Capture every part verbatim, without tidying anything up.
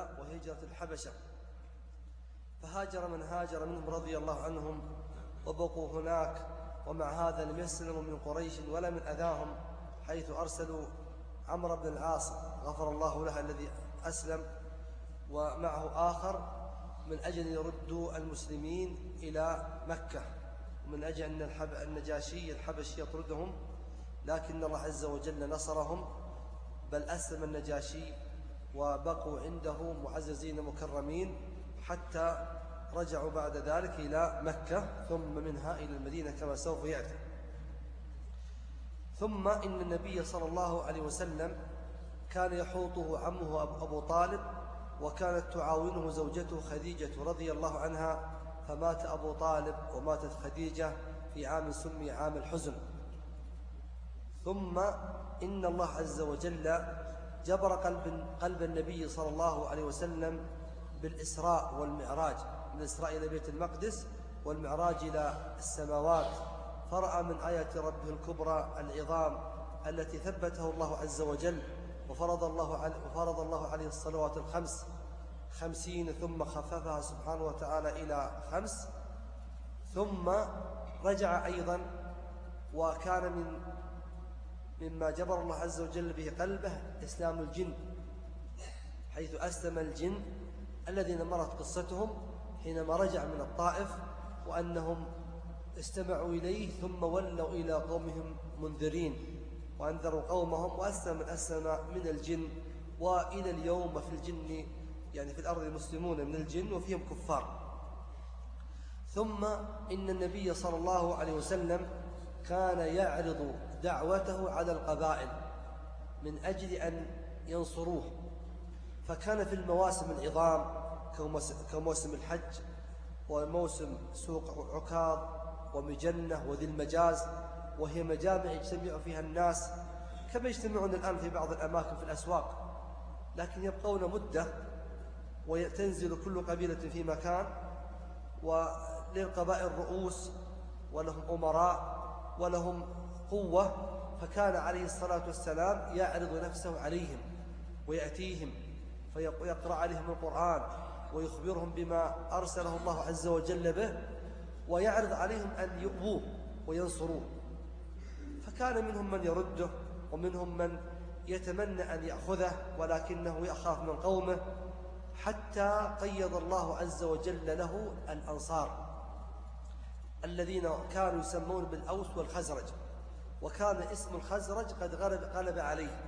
وجل وهجرة الحبشة، فهاجر من هاجر منهم رضي الله عنهم وبقوا هناك، ومع هذا لم يسلموا من قريش ولا من أذاهم، حيث أرسلوا عمرو بن العاص غفر الله له الذي أسلم ومعه آخر من أجل أن يردوا المسلمين إلى مكة، من أجل أن النجاشي الحبشي يطردهم، لكن الله عز وجل نصرهم، بل أسلم النجاشي وبقوا عنده معززين مكرمين حتى رجعوا بعد ذلك إلى مكة ثم منها إلى المدينة كما سوف يأتي. ثم إن النبي صلى الله عليه وسلم كان يحوطه عمه أبو طالب، وكانت تعاونه زوجته خديجة رضي الله عنها، فمات أبو طالب وماتت خديجة في عام سمي عام الحزن. ثم إن الله عز وجل جبر قلب, قلب النبي صلى الله عليه وسلم بالإسراء والمعراج، من الإسراء إلى بيت المقدس والمعراج إلى السماوات، فرأى من آيات ربه الكبرى العظام التي ثبته الله عز وجل، وفرض الله عليه, وفرض الله عليه الصلوات الخمس خمسين، ثم خففها سبحانه وتعالى إلى خمس، ثم رجع أيضا، وكان من مما جبر الله عز وجل به قلبه إسلام الجن، حيث أسلم الجن الذين مرت قصتهم حينما رجع من الطائف، وأنهم استمعوا إليه ثم ولوا إلى قومهم منذرين وأنذروا قومهم، وأسلم من أسلم من الجن، وإلى اليوم في الجن يعني في الأرض المسلمون من الجن وفيهم كفار. ثم إن النبي صلى الله عليه وسلم كان يعرض دعوته على القبائل من أجل أن ينصروه، فكان في المواسم العظام كموسم الحج وموسم سوق عكاظ ومجنة وذي المجاز، وهي مجامع يجتمع فيها الناس كما يجتمعون الآن في بعض الأماكن في الأسواق، لكن يبقون مدة وتنزل كل قبيلة في مكان، وللقبائل رؤوس ولهم أمراء ولهم قوة، فكان عليه الصلاة والسلام يعرض نفسه عليهم ويأتيهم فيقرأ عليهم القرآن ويخبرهم بما أرسله الله عز وجل به، ويعرض عليهم أن يؤووه وينصروه، فكان منهم من يرده ومنهم من يتمنى أن يأخذه ولكنه يخاف من قومه، حتى قيض الله عز وجل له الأنصار الذين كانوا يسمون بالأوس والخزرج، وكان اسم الخزرج قد غلب, غلب عليه.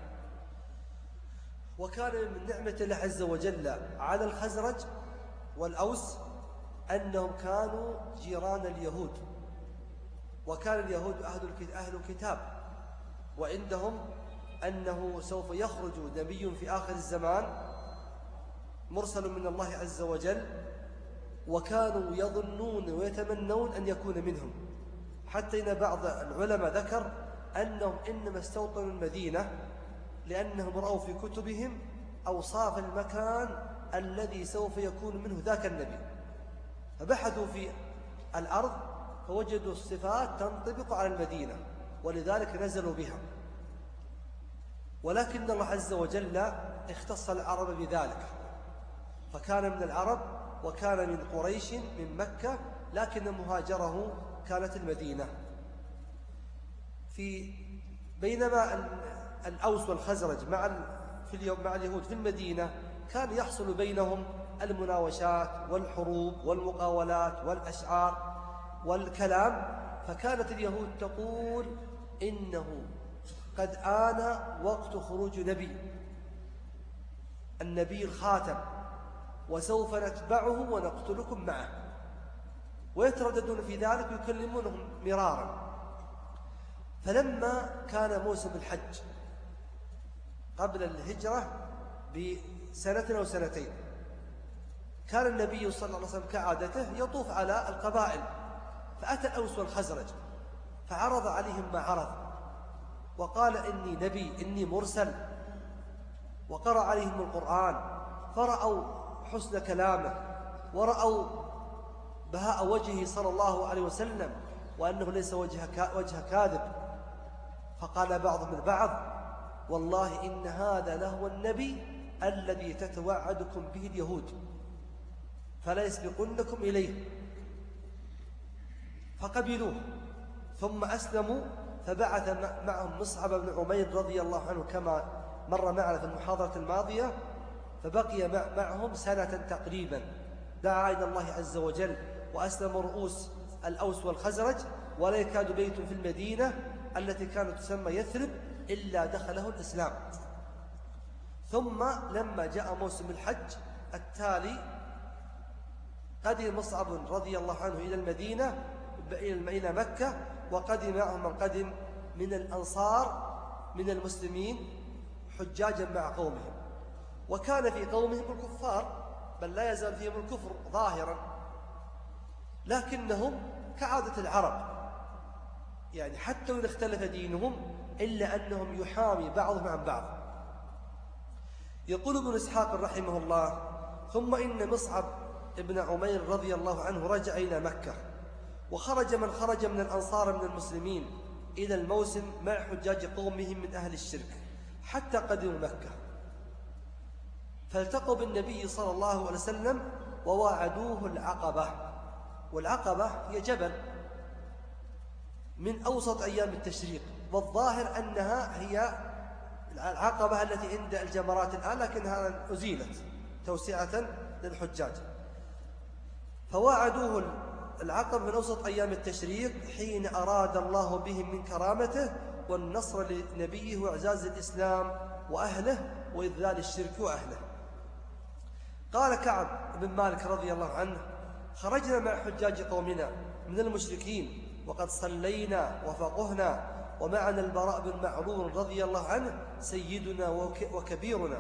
وكان من نعمة الله عز وجل على الخزرج والأوس أنهم كانوا جيران اليهود، وكان اليهود أهل الكتاب، وعندهم أنه سوف يخرج نبي في آخر الزمان مرسل من الله عز وجل، وكانوا يظنون ويتمنون أن يكون منهم، حتى إن بعض العلماء ذكر أنهم إنما استوطنوا المدينة لأنهم رأوا في كتبهم أوصاف المكان الذي سوف يكون منه ذاك النبي، فبحثوا في الأرض فوجدوا الصفات تنطبق على المدينة، ولذلك نزلوا بها. ولكن الله عز وجل اختص العرب بذلك، فكان من العرب وكان من قريش من مكة، لكن مهاجره كانت المدينة. في بينما الأوس والخزرج مع في اليوم مع اليهود في المدينة كان يحصل بينهم المناوشات والحروب والمقاولات والأشعار والكلام، فكانت اليهود تقول إنه قد آن وقت خروج نبي، النبي الخاتم، وسوف نتبعه ونقتلكم معه، ويترددون في ذلك ويكلمونهم مرارا. فلما كان موسم الحج قبل الهجرة بسنة أو سنتين، كان النبي صلى الله عليه وسلم كعادته يطوف على القبائل، فأتى الأوس والخزرج فعرض عليهم ما عرض، وقال إني نبي إني مرسل، وقرأ عليهم القرآن، فرأوا حسن كلامه ورأوا بهاء وجهه صلى الله عليه وسلم وأنه ليس وجه وجه كاذب، فقال بعضهم البعض والله إن هذا لهو النبي الذي تتوعدكم به اليهود فلا يسبقنكم إليه، فقبلوه ثم أسلموا، فبعث معهم مصعب بن عمير رضي الله عنه كما مر معنا في المحاضرة الماضية، فبقي معهم سنة تقريبا، دعا إلى الله عز وجل وأسلم رؤوس الأوس والخزرج، ولا يكاد بيت في المدينة التي كانت تسمى يثرب إلا دخله الإسلام. ثم لما جاء موسم الحج التالي قدم مصعب رضي الله عنه إلى المدينة إلى مكة، وقدم معهم من قدم من الأنصار من المسلمين حجاجا مع قومهم، وكان في قومهم الكفار، بل لا يزال فيهم الكفر ظاهرا، لكنهم كعادة العرب، يعني حتى وإن اختلف دينهم إلا أنهم يحامي بعضهم عن بعض. يقول ابن إسحاق رحمه الله: ثم إن مصعب ابن عمير رضي الله عنه رجع إلى مكة، وخرج من خرج من الأنصار من المسلمين إلى الموسم مع حجاج قومهم من أهل الشرك حتى قدموا مكة، فالتقوا بالنبي صلى الله عليه وسلم وواعدوه العقبة. والعقبة هي جبل من أوسط أيام التشريق، والظاهر أنها هي العقبة التي عند الجمرات الآن، لكنها أزيلت توسعة للحجاج. فواعدوه العقبة من أوسط أيام التشريق حين أراد الله بهم من كرامته والنصر لنبيه وإعزاز الإسلام وأهله وإذلال الشرك وأهله. قال كعب بن مالك رضي الله عنه: خرجنا مع حجاج قومنا من المشركين وقد صلينا وفقهنا، ومعنا البراء بن معرور رضي الله عنه سيدنا وكبيرنا،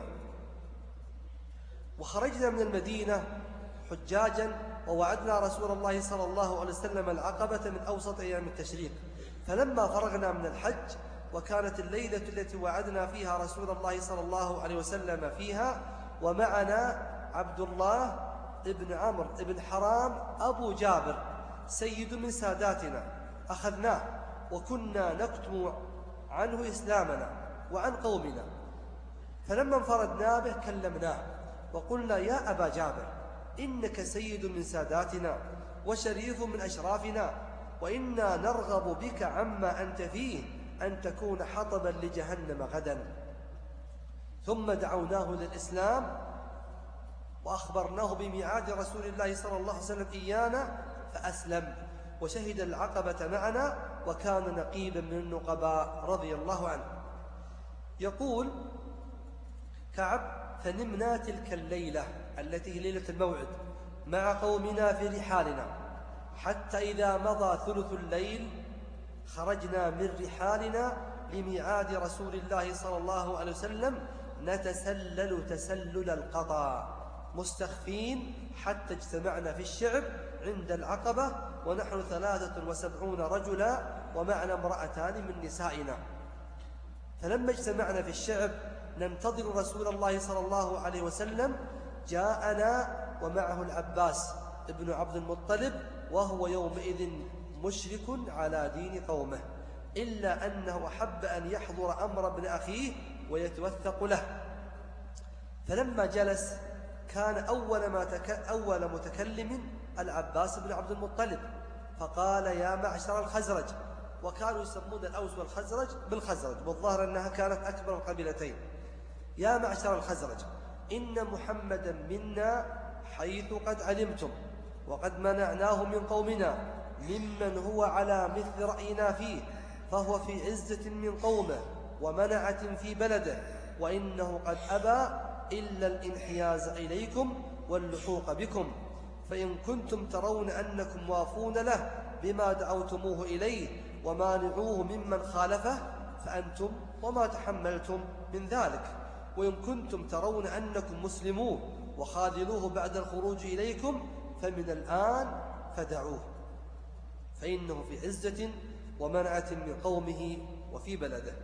وخرجنا من المدينة حجاجا، ووعدنا رسول الله صلى الله عليه وسلم العقبة من أوسط أيام التشريق. فلما فرغنا من الحج وكانت الليلة التي وعدنا فيها رسول الله صلى الله عليه وسلم فيها، ومعنا عبد الله ابن عمرو ابن حرام أبو جابر سيد من ساداتنا، أخذناه وكنا نكتم عنه إسلامنا وعن قومنا، فلما انفردنا به كلمناه وقلنا: يا أبا جابر، إنك سيد من ساداتنا وشريف من أشرافنا، وإنا نرغب بك عما أنت فيه أن تكون حطبا لجهنم غدا. ثم دعوناه للإسلام وأخبرناه بميعاد رسول الله صلى الله عليه وسلم إيانا، فأسلم وشهد العقبة معنا، وكان نقيبا من النقباء رضي الله عنه. يقول كعب: فنمنا تلك الليلة التي هي ليلة الموعد مع قومنا في رحالنا، حتى إذا مضى ثلث الليل خرجنا من رحالنا لميعاد رسول الله صلى الله عليه وسلم نتسلل تسلل القطا مستخفين، حتى اجتمعنا في الشعب عند العقبة ونحن ثلاثة وسبعون رجلا ومعنا امرأتان من نسائنا. فلما اجتمعنا في الشعب ننتظر رسول الله صلى الله عليه وسلم، جاءنا ومعه العباس ابن عبد المطلب، وهو يومئذ مشرك على دين قومه، إلا أنه أحب أن يحضر أمر ابن أخيه ويتوثق له. فلما جلس كان أول, ما تك... أول متكلم العباس بن عبد المطلب، فقال: يا معشر الخزرج. وكانوا يسمون الأوس والخزرج بالخزرج، والظاهر أنها كانت أكبر القبيلتين. يا معشر الخزرج، إن محمدا منا حيث قد علمتم، وقد منعناه من قومنا ممن هو على مثل رأينا فيه، فهو في عزة من قومه ومنعة في بلده، وإنه قد أبى إلا الانحياز إليكم واللحوق بكم، فإن كنتم ترون أنكم وافون له بما دعوتموه إليه ومانعوه ممن خالفه فأنتم وما تحملتم من ذلك، وإن كنتم ترون أنكم مسلموه وخاذلوه بعد الخروج إليكم فمن الآن فدعوه، فإنه في عزة ومنعة من قومه وفي بلده.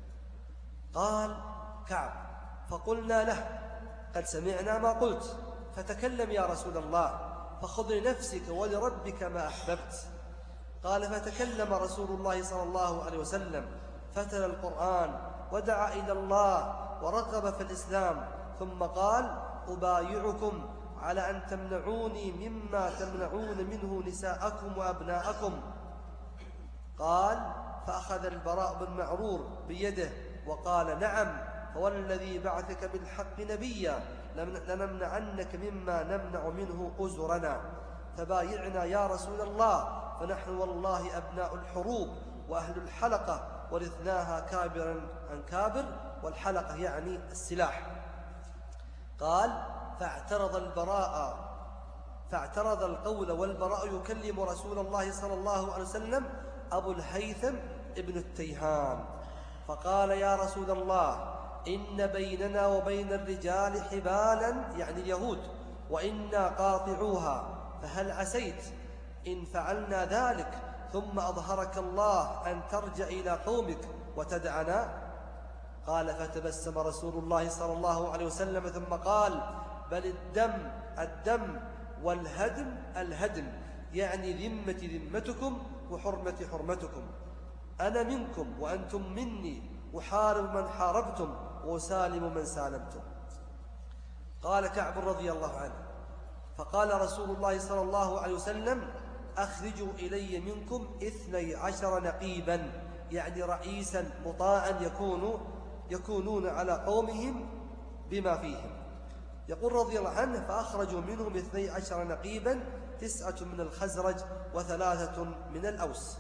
قال كعب: فقلنا له: قد سمعنا ما قلت، فتكلم يا رسول الله، فخذ لنفسك ولربك ما أحببت. قال: فتكلم رسول الله صلى الله عليه وسلم فتلا القرآن ودعا إلى الله ورغب في الإسلام، ثم قال: أبايعكم على أن تمنعوني مما تمنعون منه نساءكم وأبناءكم. قال: فأخذ البراء بن معرور بيده وقال: نعم، فوالذي بعثك بالحق نبيا لنمنعنك مما نمنع منه أزرنا، فبايعنا يا رسول الله، فنحن والله أبناء الحروب وأهل الحلقة، ورثناها كابرا عن كابر، والحلقة يعني السلاح. قال: فاعترض البراء فاعترض القول والبراء يكلم رسول الله صلى الله عليه وسلم أبو الهيثم ابن التيهان، فقال: يا رسول الله، إن بيننا وبين الرجال حبالا، يعني اليهود، وإنا قاطعوها، فهل عسيت إن فعلنا ذلك ثم أظهرك الله أن ترجع إلى قومك وتدعنا؟ قال: فتبسم رسول الله صلى الله عليه وسلم ثم قال: بل الدم الدم والهدم الهدم، يعني ذمتي ذمتكم وحرمتي حرمتكم. أنا منكم وأنتم مني، أحارب من حاربتم وأسالم من سالمتم. قال كعب رضي الله عنه: فقال رسول الله صلى الله عليه وسلم: أخرجوا إلي منكم اثني عشر نقيبا، يعني رئيسا مطاعا يكون يكونون على قومهم بما فيهم. يقول رضي الله عنه: فأخرجوا منهم اثني عشر نقيبا، تسعة من الخزرج وثلاثة من الأوس.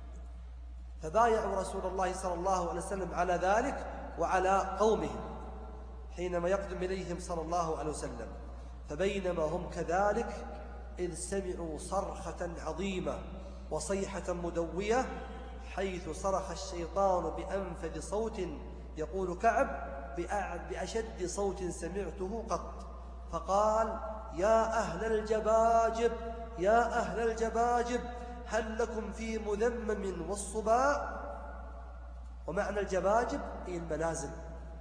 فبايعوا رسول الله صلى الله عليه وسلم على ذلك وعلى قومهم حينما يقدم إليهم صلى الله عليه وسلم. فبينما هم كذلك إذ سمعوا صرخة عظيمة وصيحة مدوية، حيث صرخ الشيطان بأنفذ صوت، يقول كعب: بأشد صوت سمعته قط، فقال: يا أهل الجباجب يا أهل الجباجب هل لكم في مذمم والصباء؟ ومعنى الجباجب هي المنازل،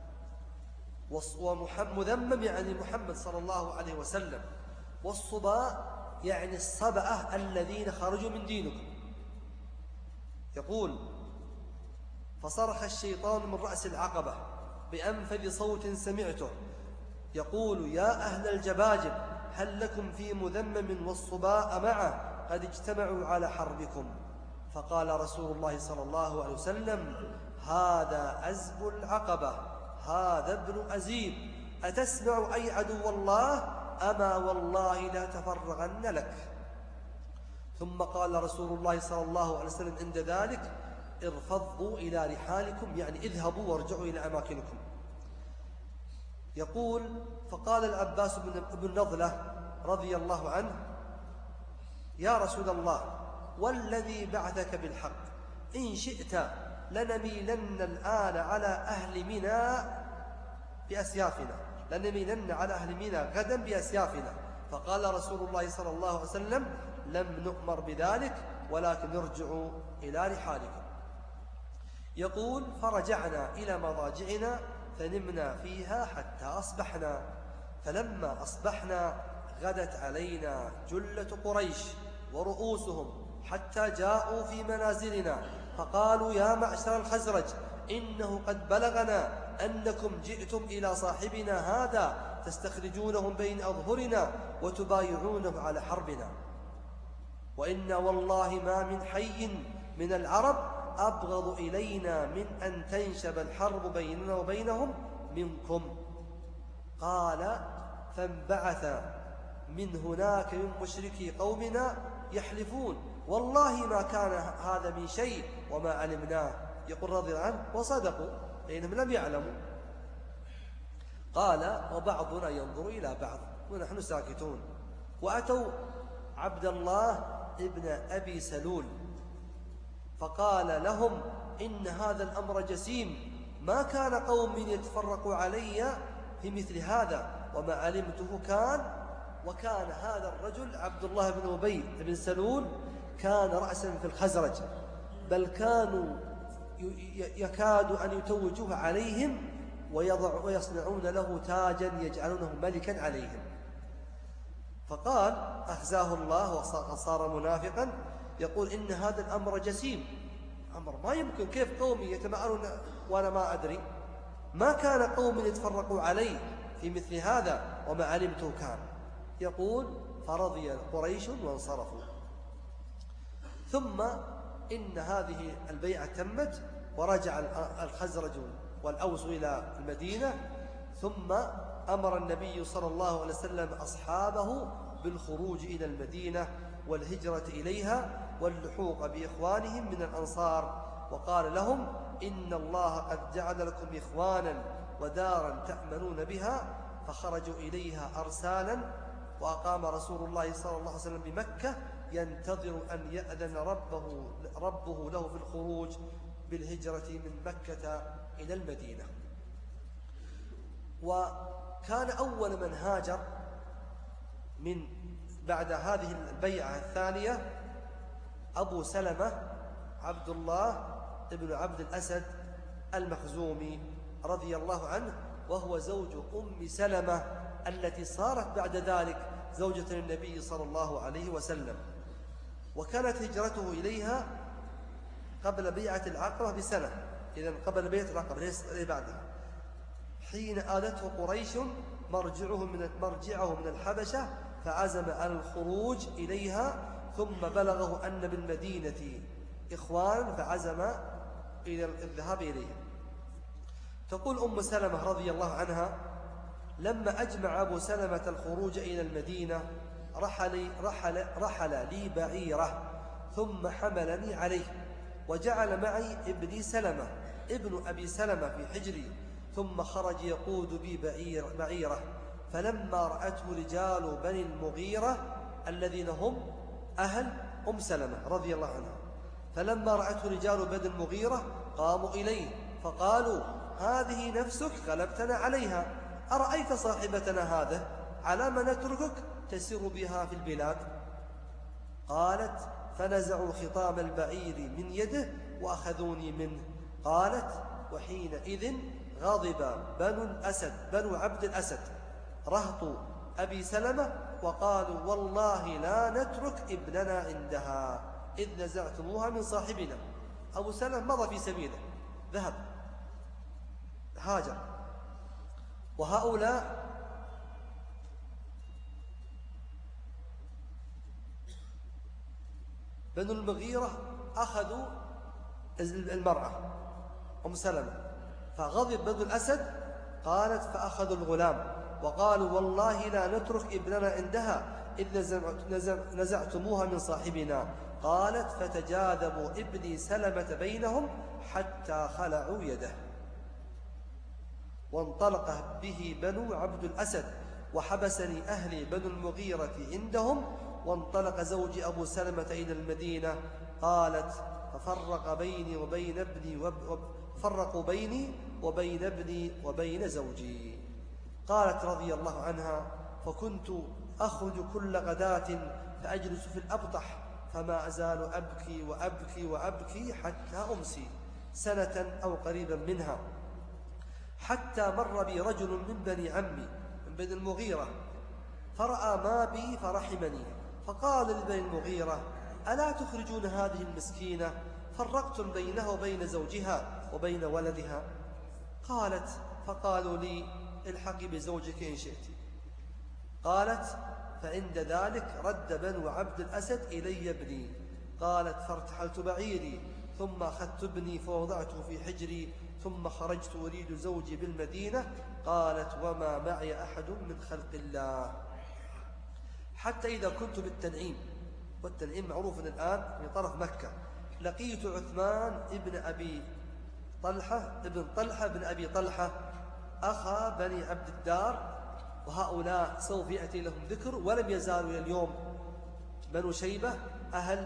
ومذمم يعني محمد صلى الله عليه وسلم، والصباء يعني الصبأة الذين خرجوا من دينكم. يقول: فصرخ الشيطان من رأس العقبة بأنفذ صوت سمعته، يقول: يا أهل الجباجب هل لكم في مذمم والصباء معه قد اجتمعوا على حربكم. فقال رسول الله صلى الله عليه وسلم: هذا أزب العقبة، هذا ابن أزيب، أتسمع أي عدو الله؟ أما والله لا تفرغن لك. ثم قال رسول الله صلى الله عليه وسلم عند ذلك: ارفضوا إلى رحالكم، يعني اذهبوا وارجعوا إلى أماكنكم. يقول: فقال العباس بن نضلة رضي الله عنه: يا رسول الله، والذي بعثك بالحق، إن شئت لنميلن الآن على أهل منى بأسيافنا، لنميلن على أهل منى غدا بأسيافنا. فقال رسول الله صلى الله عليه وسلم: لم نؤمر بذلك، ولكن ارجعوا إلى رحالكم. يقول: فرجعنا إلى مضاجعنا فنمنا فيها حتى أصبحنا، فلما أصبحنا غدت علينا جلة قريش ورؤوسهم حتى جاءوا في منازلنا، فقالوا: يا معشر الخزرج، إنه قد بلغنا أنكم جئتم إلى صاحبنا هذا تستخرجونهم بين أظهرنا وتبايعونه على حربنا، وإنا والله ما من حي من العرب أبغض إلينا من أن تنشب الحرب بيننا وبينهم منكم. قال: فانبعث من هناك من مشركي قومنا يحلفون: والله ما كان هذا من شيء وما علمناه. يقول رضي الله عنه: وصدقوا لأنهم لم يعلموا. قال: وبعضنا ينظر إلى بعض ونحن ساكتون. وأتوا عبد الله ابن أبي سلول فقال لهم: إن هذا الأمر جسيم، ما كان قوم يتفرقوا علي في مثل هذا، وما علمته كان. وكان هذا الرجل عبد الله بن أبي بن سلول كان رأسا في الخزرج، بل كانوا يكاد أن يتوجوه عليهم ويضع ويصنعون له تاجا يجعلونه ملكا عليهم. فقال: أخزاه الله وصار منافقا، يقول: إن هذا الأمر جسيم، أمر ما يمكن، كيف قومي يتمأرون وأنا ما أدري؟ ما كان قوم يتفرقوا علي في مثل هذا وما علمته كان. يقول فرضي قريش وانصرفوا. ثم إن هذه البيعة تمت ورجع الخزرج والأوس إلى المدينة، ثم أمر النبي صلى الله عليه وسلم أصحابه بالخروج إلى المدينة والهجرة إليها واللحوق بإخوانهم من الأنصار، وقال لهم إن الله قد جعل لكم إخوانا ودارا تأمنون بها، فخرجوا إليها أرسالا. وأقام رسول الله صلى الله عليه وسلم بمكة ينتظر أن يأذن ربه, ربه له في الخروج بالهجرة من مكة إلى المدينة. وكان أول من هاجر من بعد هذه البيعة الثانية أبو سلمة عبد الله ابن عبد الأسد المخزومي رضي الله عنه، وهو زوج أم سلمة التي صارت بعد ذلك زوجة النبي صلى الله عليه وسلم. وكانت هجرته إليها قبل بيعة العقبة بسنة، إذن قبل بيعة العقبة ليس بعدها، حين آلته قريش مرجعه من مرجعه من الحبشة، فعزم على الخروج إليها، ثم بلغه أن بالمدينة إخوان فعزم إلى الذهاب إليهم. تقول أم سلمة رضي الله عنها: لما أجمع أبو سلمة الخروج إلى المدينة رحل, رحل, رحل لي بعيرة ثم حملني عليه، وجعل معي ابني سلمة ابن أبي سلمة في حجري، ثم خرج يقود بي بعير بعيرة. فلما رأته رجال بني المغيرة الذين هم أهل أم سلمة رضي الله عنها، فلما رأته رجال بني المغيرة قاموا إليه فقالوا: هذه نفسك غلبتنا عليها، أرأيت صاحبتنا هذا على ما نتركك تسير بها في البلاد؟ قالت: فنزعوا خطام البعير من يده وأخذوني منه. قالت: وحينئذ غضب بنو الأسد بنو عبد الأسد رهط أبي سلمة وقالوا: والله لا نترك ابننا عندها إذ نزعتموها من صاحبنا. أبو سلمة مضى في سبيله، ذهب هاجر. وهؤلاء بنو المغيرة أخذوا المرأة أم سلمة، فغضب بنو الأسد، قالت: فأخذوا الغلام وقالوا: والله لا نترك ابننا عندها إذ نزعتموها من صاحبنا. قالت: فتجاذبوا ابني سلمة بينهم حتى خلعوا يده، وانطلق به بنو عبد الأسد، وحبسني أهلي بنو المغيرة عندهم، وانطلق زوجي أبو سلمة إلى المدينة. قالت: ففرق بيني وبين ابني وب... فرقوا بيني وبين ابني وبين زوجي. قالت رضي الله عنها: فكنت أخرج كل غداة فأجلس في الأبطح، فما أزال أبكي وأبكي وأبكي حتى أمسي سنة أو قريبا منها، حتى مر بي رجل من بني عمي من بني المغيرة فرأى ما بي فرحمني، فقال لبني المغيرة: ألا تخرجون هذه المسكينة؟ فرقتم بينها وبين زوجها وبين ولدها. قالت: فقالوا لي: الحقي بزوجك إن شئت. قالت: فعند ذلك رد بنو عبد الأسد إلي ابني. قالت: فارتحلت بعيري، ثم أخذت ابني فوضعته في حجري، ثم خرجت أريد زوجي بالمدينة. قالت: وما معي أحد من خلق الله، حتى إذا كنت بالتنعيم، والتنعيم معروف الآن من طرف مكة، لقيت عثمان ابن أبي طلحة ابن طلحة بن أبي طلحة أخا بني عبد الدار، وهؤلاء سوف يأتي لهم ذكر، ولم يزالوا إلى اليوم بنو شيبة أهل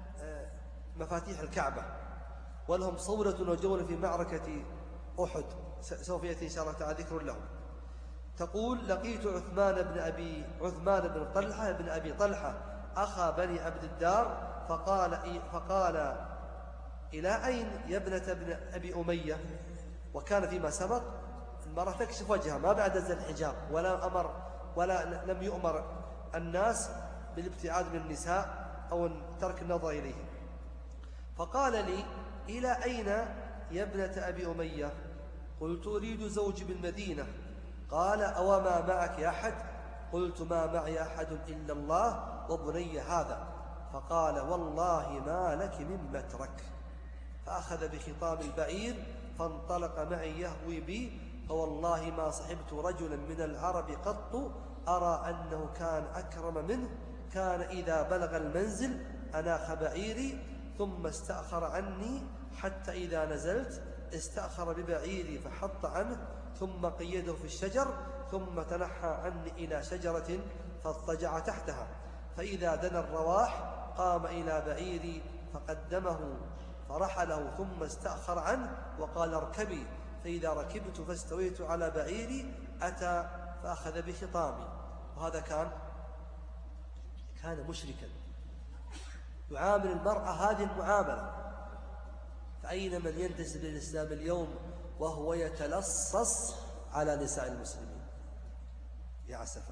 مفاتيح الكعبة، ولهم صولة وجولة في معركة أحد، سوف يأتي إن شاء الله تعالى ذكر لهم. تقول: لقيت عثمان بن أبي عثمان بن طلحة بن أبي طلحة أخا بني عبد الدار، فقال فقال إلى أين يا ابنة ابن أبي أمية؟ وكان فيما سبق المرأة تكشف وجهها ما بعد زل الحجاب، ولا أمر ولا لم يؤمر الناس بالابتعاد من النساء أو ترك النظر إليه. فقال لي: إلى أين يا ابنة أبي أمية؟ قلت: أريد زوجي بالمدينة. قال أوما معك أحد؟ قلت ما معي أحد إلا الله وبني هذا. فقال والله ما لك من مترك. فأخذ بخطام البعير فانطلق معي يهوي بي، فوالله ما صحبت رجلا من العرب قط أرى أنه كان أكرم منه. كان إذا بلغ المنزل أناخ بعيري ثم استأخر عني، حتى إذا نزلت استأخر ببعيري فحط عنه ثم قيده في الشجر، ثم تنحى عني إلى شجرة فاضطجع تحتها. فإذا دنا الرواح قام إلى بعيري فقدمه فرحله ثم استأخر عنه وقال اركبي. فإذا ركبت فاستويت على بعيري أتى فأخذ بخطامي. وهذا كان كان مشركا يعامل المرأة هذه المعاملة. فأين من ينتسب للإسلام اليوم وهو يتلصص على نساء المسلمين؟ يا أسفا.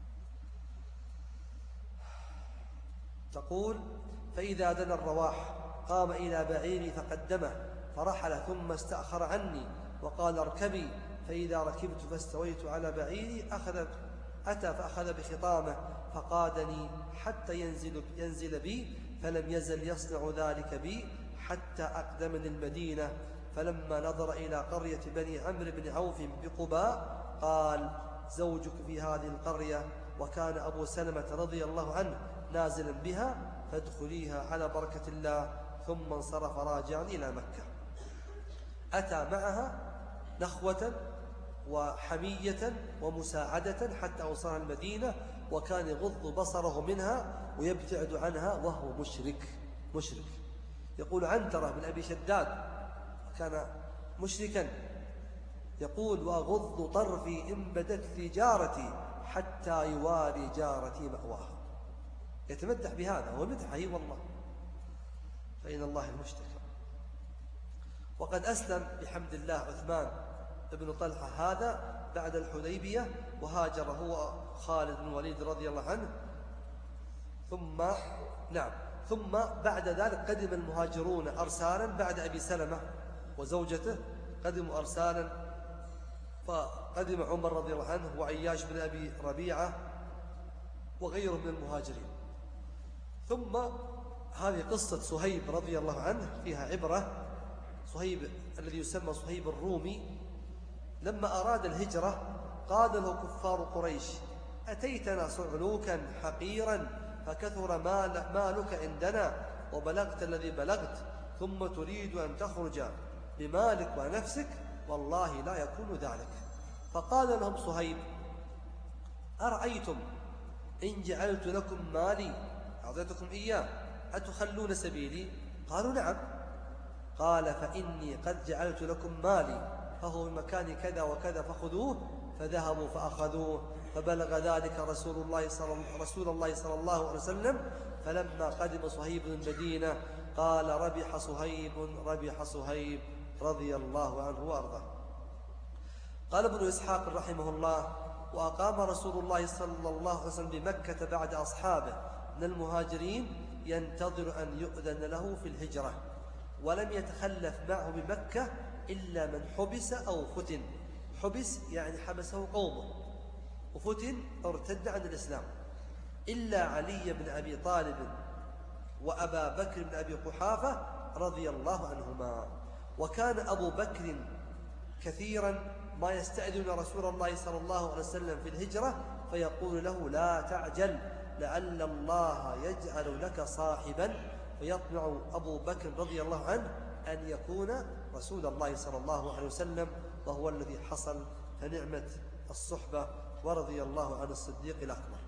تقول فإذا دنا الرواح قام إلى بعيري فقدمه فرحل ثم استأخر عني وقال اركبي. فإذا ركبت فاستويت على بعيري أخذ أتى فأخذ بخطامه فقادني حتى ينزل, ينزل بي، فلم يزل يصنع ذلك بي حتى أقدمني المدينة. فلما نظر إلى قرية بني عمرو بن عوف بقباء قال زوجك في هذه القرية، وكان أبو سلمة رضي الله عنه نازلا بها، فادخليها على بركة الله. ثم انصرف راجعا إلى مكة. أتى معها نخوة وحمية ومساعدة حتى أوصلها المدينة، وكان يغض بصره منها ويبتعد عنها وهو مشرك مشرك يقول عنترة بن أبي شداد كان مشركا يقول وأغض طرفي إن بدت لي جارتي حتى يواري جارتي مأواها. يتمدح بهذا ومدحه والله، فإن الله المشتكى. وقد أسلم بحمد الله عثمان ابن طلحة هذا بعد الحديبية، وهاجر هو خالد بن الوليد رضي الله عنه. ثم نعم ثم بعد ذلك قدم المهاجرون أرسالا بعد أبي سلمة وزوجته، قدموا أرسالا، فقدم عمر رضي الله عنه وعياش بن أبي ربيعة وغيرهم من المهاجرين. ثم هذه قصة صهيب رضي الله عنه فيها عبرة. صهيب الذي يسمى صهيب الرومي لما أراد الهجرة قال له كفار قريش أتيتنا صعلوكا حقيرا فكثر مال مالك عندنا وبلغت الذي بلغت، ثم تريد أن تخرج بمالك ونفسك، والله لا يكون ذلك. فقال لهم صهيب أرأيتم إن جعلت لكم مالي أعطيتكم إياه أتخلون سبيلي؟ قالوا نعم. قال فإني قد جعلت لكم مالي فهو بمكان كذا وكذا فخذوه. فذهبوا فأخذوه، فبلغ ذلك رسول الله صلى رسول الله صلى الله عليه وسلم. فلما قدم صهيب المدينة قال ربح صهيب ربح صهيب رضي الله عنه وأرضاه. قال ابن إسحاق رحمه الله وأقام رسول الله صلى الله عليه وسلم بمكة بعد أصحابه من المهاجرين ينتظر أن يؤذن له في الهجرة، ولم يتخلف معه بمكة إلا من حبس أو فتن. حبس يعني حبسه قومه، وفتن ارتد عن الإسلام، إلا علي بن أبي طالب وأبا بكر بن أبي قحافة رضي الله عنهما. وكان أبو بكر كثيرا ما يستأذن رسول الله صلى الله عليه وسلم في الهجرة فيقول له لا تعجل لعل الله يجعل لك صاحبا، فيطمع أبو بكر رضي الله عنه أن يكون رسول الله صلى الله عليه وسلم، وهو الذي حصل فنعمة الصحبة، ورضي الله عن الصديق الأكبر.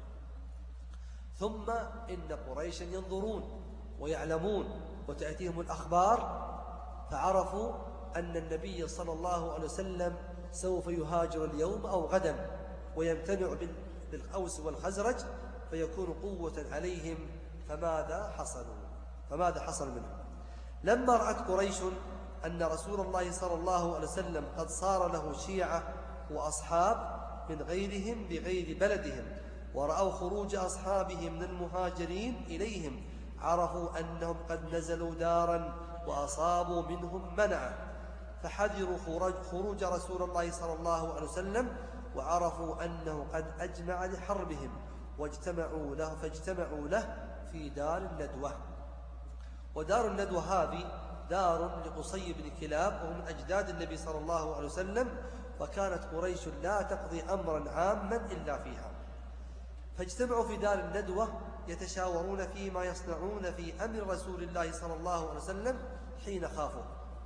ثم إن قريشا ينظرون ويعلمون وتأتيهم الأخبار، فعرفوا أن النبي صلى الله عليه وسلم سوف يهاجر اليوم أو غدا ويمتنع بالأوس والخزرج فيكون قوة عليهم. فماذا حصلوا فماذا حصل منهم؟ لما رأت قريش أن رسول الله صلى الله عليه وسلم قد صار له شيعة وأصحاب من غيرهم بغير بلدهم، ورأوا خروج أصحابه من المهاجرين إليهم، عرفوا أنهم قد نزلوا دارا وأصابوا منهم منعا، فحذروا خروج رسول الله صلى الله عليه وسلم وعرفوا أنه قد أجمع لحربهم واجتمعوا له فاجتمعوا له في دار الندوة. ودار الندوة هذه دار لقصي بن كلاب، وهو من أجداد النبي صلى الله عليه وسلم، وكانت قريش لا تقضي أمرا عاما إلا فيها. فاجتمعوا في دار الندوة يتشاورون فيما يصنعون في أمر رسول الله صلى الله عليه وسلم حين خافوا.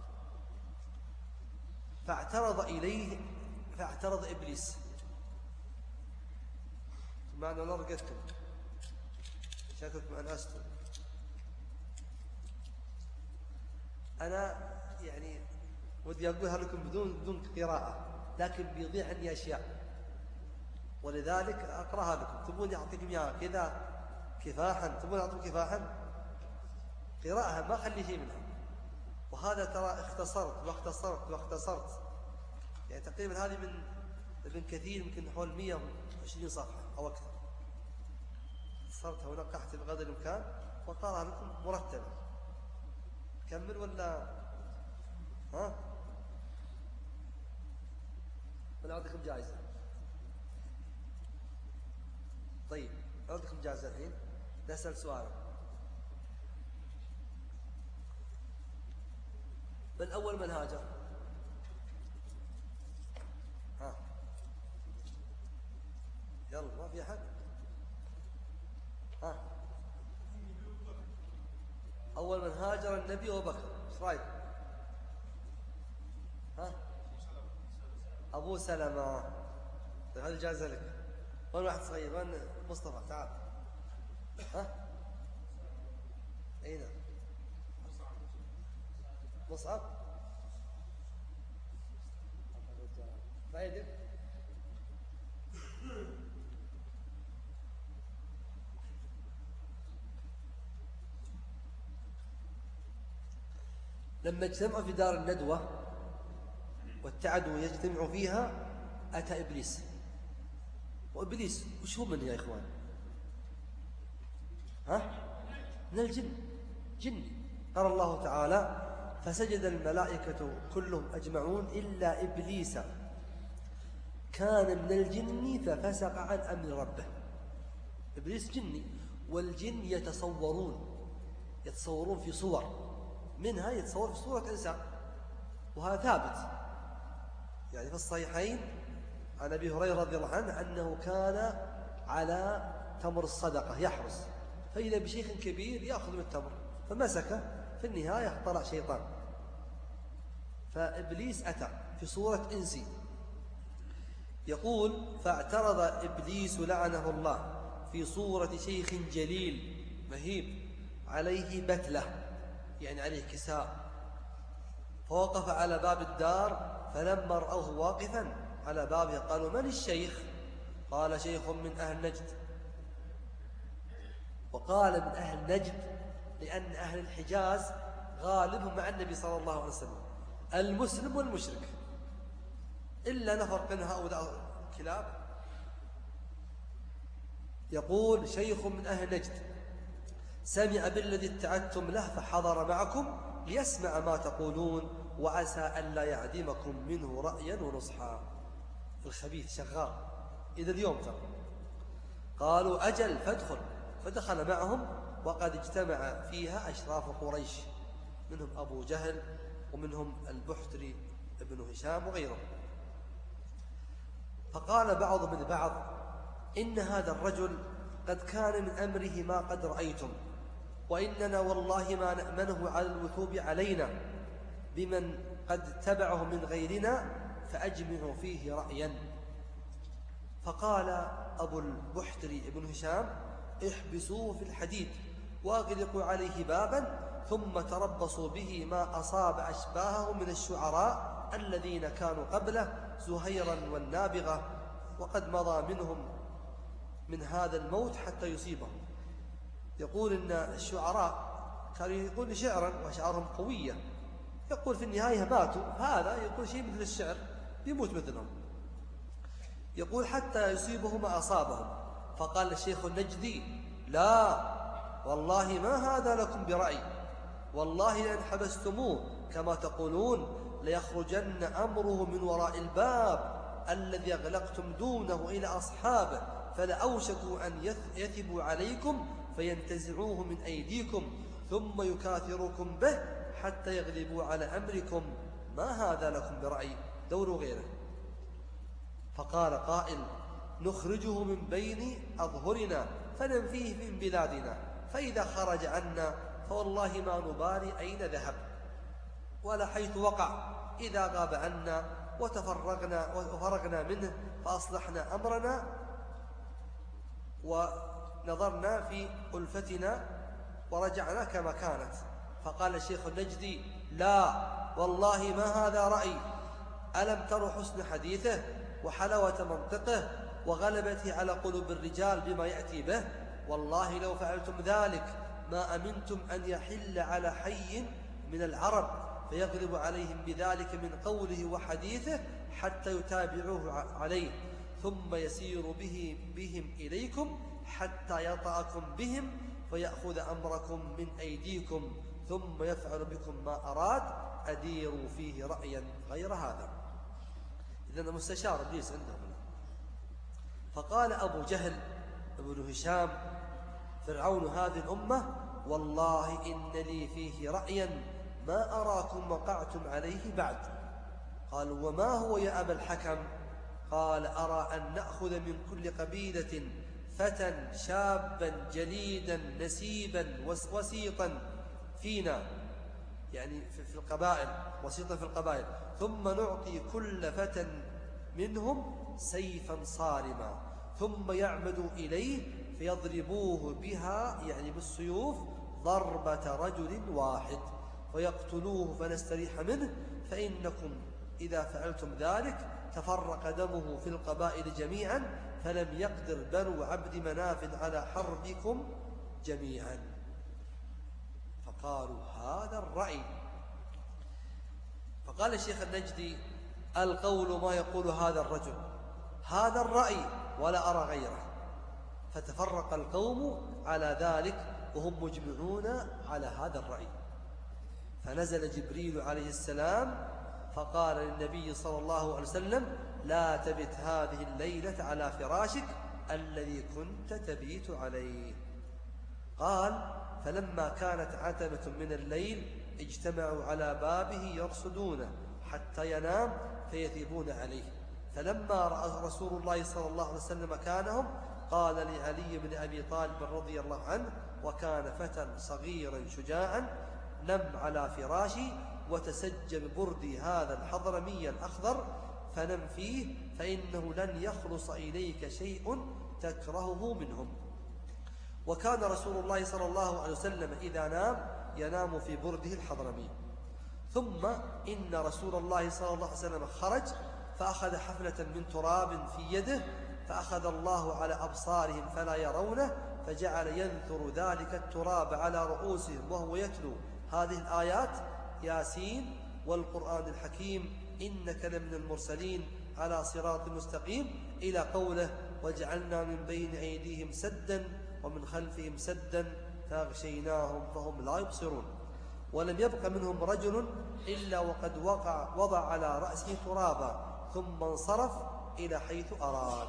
فاعترض إليه فاعترض إبليس. معنى الله رقدتم شكلكم أنستم. أنا يعني ودي أقولها لكم بدون بدون قراءة، لكن بيضيع عني أشياء، ولذلك أقرأها لكم. تبوني أعطيكم إياها كذا كفاحا؟ تبوني أعطيكم كفاحا؟ قراءها ما أخلي شيء منها. وهذا ترى اختصرت واختصرت واختصرت، يعني تقريبا هذه من ابن كثير يمكن حول مئة وعشرين صفحة أو أكثر. اختصرتها ونقحت بقدر الإمكان وقرأها لكم مرتبة. كمل ولا ها؟ ولا أعطيكم جائزة؟ طيب أعطيكم جائزة الحين. نسأل سؤال. من أول من هاجر؟ ها يلا ما في أحد؟ ها أول من هاجر النبي أبو بكر، ايش رايك؟ ها أبو سلمة. طيب هذه جائزة لك. وين واحد صغير؟ وين مصطفى؟ تعال. ها أين مصعب؟ فايدك لما اجتمعوا في دار الندوة واتعدوا يجتمعوا فيها أتى إبليس. وإبليس وش هو من يا إخوان؟ ها؟ من الجن، جن. قال الله تعالى: فسجد الملائكة كلهم أجمعون إلا إبليس كان من الجن ففسق عن أمر ربه. إبليس جني، والجن يتصورون يتصورون في صور، منها يتصور في صورة إنسان، وهذا ثابت يعني في الصحيحين عن أبي هريرة رضي الله عنه أنه كان على تمر الصدقة يحرس، فإذا بشيخ كبير يأخذ من التمر فمسكه، في النهاية طلع شيطان. فإبليس أتى في صورة إنسي. يقول: فاعترض إبليس لعنه الله في صورة شيخ جليل مهيب عليه بتلة، يعني عليه كساء، فوقف على باب الدار، فلما رأوه واقفا على بابه قالوا: من الشيخ؟ قال: شيخ من أهل نجد. وقال من أهل نجد لأن أهل الحجاز غالبهم مع النبي صلى الله عليه وسلم المسلم والمشرك، إلا نفر من هؤلاء الكلاب. يقول: شيخ من أهل نجد سمع بالذي اتعدتم له فحضر معكم ليسمع ما تقولون وعسى أن لا يعدمكم منه رأيا ونصحا. الخبيث شغال إذا اليوم ترى. قالوا: أجل فادخل. فدخل معهم، وقد اجتمع فيها أشراف قريش، منهم أبو جهل ومنهم البحتري ابن هشام وغيره. فقال بعضهم لبعض: إن هذا الرجل قد كان من أمره ما قد رأيتم، وإننا والله ما نأمنه على الوثوب علينا بمن قد تبعه من غيرنا، فأجمعوا فيه رأيا. فقال أبو البحتري ابن هشام: احبسوه في الحديد واغلقوا عليه بابا، ثم تربصوا به ما أصاب أشباهه من الشعراء الذين كانوا قبله زهيرا والنابغة، وقد مضى منهم من هذا الموت حتى يصيبهم. يقول إن الشعراء كانوا يقول شعرا وأشعارهم قوية، يقول في النهاية ماتوا، هذا يقول شيء مثل الشعر يموت مثلهم. يقول حتى يصيبه ما أصابهم. فقال الشيخ النجدي: لا والله ما هذا لكم برأي، والله لأن حبستموه كما تقولون ليخرجن أمره من وراء الباب الذي أغلقتم دونه إلى أصحابه فلأوشكوا أن يثبوا عليكم فينتزعوه من أيديكم ثم يكاثركم به حتى يغلبوا على أمركم، ما هذا لكم برأي؟ دوروا غيره. فقال قائل: نخرجه من بين أظهرنا فننفيه من بلادنا، فإذا خرج عنا فوالله ما نبالي أين ذهب ولا حيث وقع، إذا غاب عنا وتفرغنا وفرغنا منه فأصلحنا أمرنا ونظرنا في ألفتنا ورجعنا كما كانت. فقال الشيخ النجدي: لا والله ما هذا رأي، ألم تروا حسن حديثه وحلاوة منطقه وغلبته على قلوب الرجال بما يأتي به؟ والله لو فعلتم ذلك ما أمنتم أن يحل على حي من العرب فيغلب عليهم بذلك من قوله وحديثه حتى يتابعوه عليه، ثم يسير به بهم إليكم حتى يطأكم بهم فيأخذ أمركم من أيديكم ثم يفعل بكم ما أراد، أديروا فيه رأيا غير هذا. إذن المستشار إبليس عندهم. فقال أبو جهل ابن هشام فرعون هذه الأمة: والله إن لي فيه رأيا ما أراكم وقعتم عليه بعد. قالوا: وما هو يا أبا الحكم؟ قال: أرى أن نأخذ من كل قبيلة فتى شابا جليدا نسيبا وسيطا فينا، يعني في القبائل، وسيطا في القبائل، ثم نعطي كل فتى منهم سيفا صارما، ثم يعمدوا إليه فيضربوه بها، يعني بالسيوف، ضربة رجل واحد فيقتلوه فنستريح منه، فإنكم إذا فعلتم ذلك تفرق دمه في القبائل جميعا فلم يقدر بنو عبد مناف على حربكم جميعا. فقالوا: هذا الرأي. فقال الشيخ النجدي: القول ما يقول هذا الرجل، هذا الرأي ولا أرى غيره. فتفرق القوم على ذلك وهم مجمعون على هذا الرأي. فنزل جبريل عليه السلام فقال للنبي صلى الله عليه وسلم: لا تبت هذه الليلة على فراشك الذي كنت تبيت عليه. قال: فلما كانت عتمة من الليل اجتمعوا على بابه يرصدونه حتى ينام فيثيبون عليه. فلما رأى رسول الله صلى الله عليه وسلم مكانهم قال لعلي بن أبي طالب رضي الله عنه، وكان فتى صغيرا شجاعا: نم على فراشي وتسج ببردي هذا الحضرمي الأخضر فنم فيه، فإنه لن يخلص إليك شيء تكرهه منهم. وكان رسول الله صلى الله عليه وسلم إذا نام ينام في برده الحضرمي. ثم إن رسول الله صلى الله عليه وسلم خرج فأخذ حفلة من تراب في يده، فأخذ الله على أبصارهم فلا يرونه، فجعل ينثر ذلك التراب على رؤوسهم وهو يتلو هذه الآيات: ياسين والقرآن الحكيم إنك لمن المرسلين على صراط مستقيم، إلى قوله: وجعلنا من بين أيديهم سدا ومن خلفهم سدا فأغشيناهم فهم لا يبصرون. ولم يبق منهم رجل إلا وقد وقع وضع على رأسه ترابا ثم انصرف إلى حيث أراد.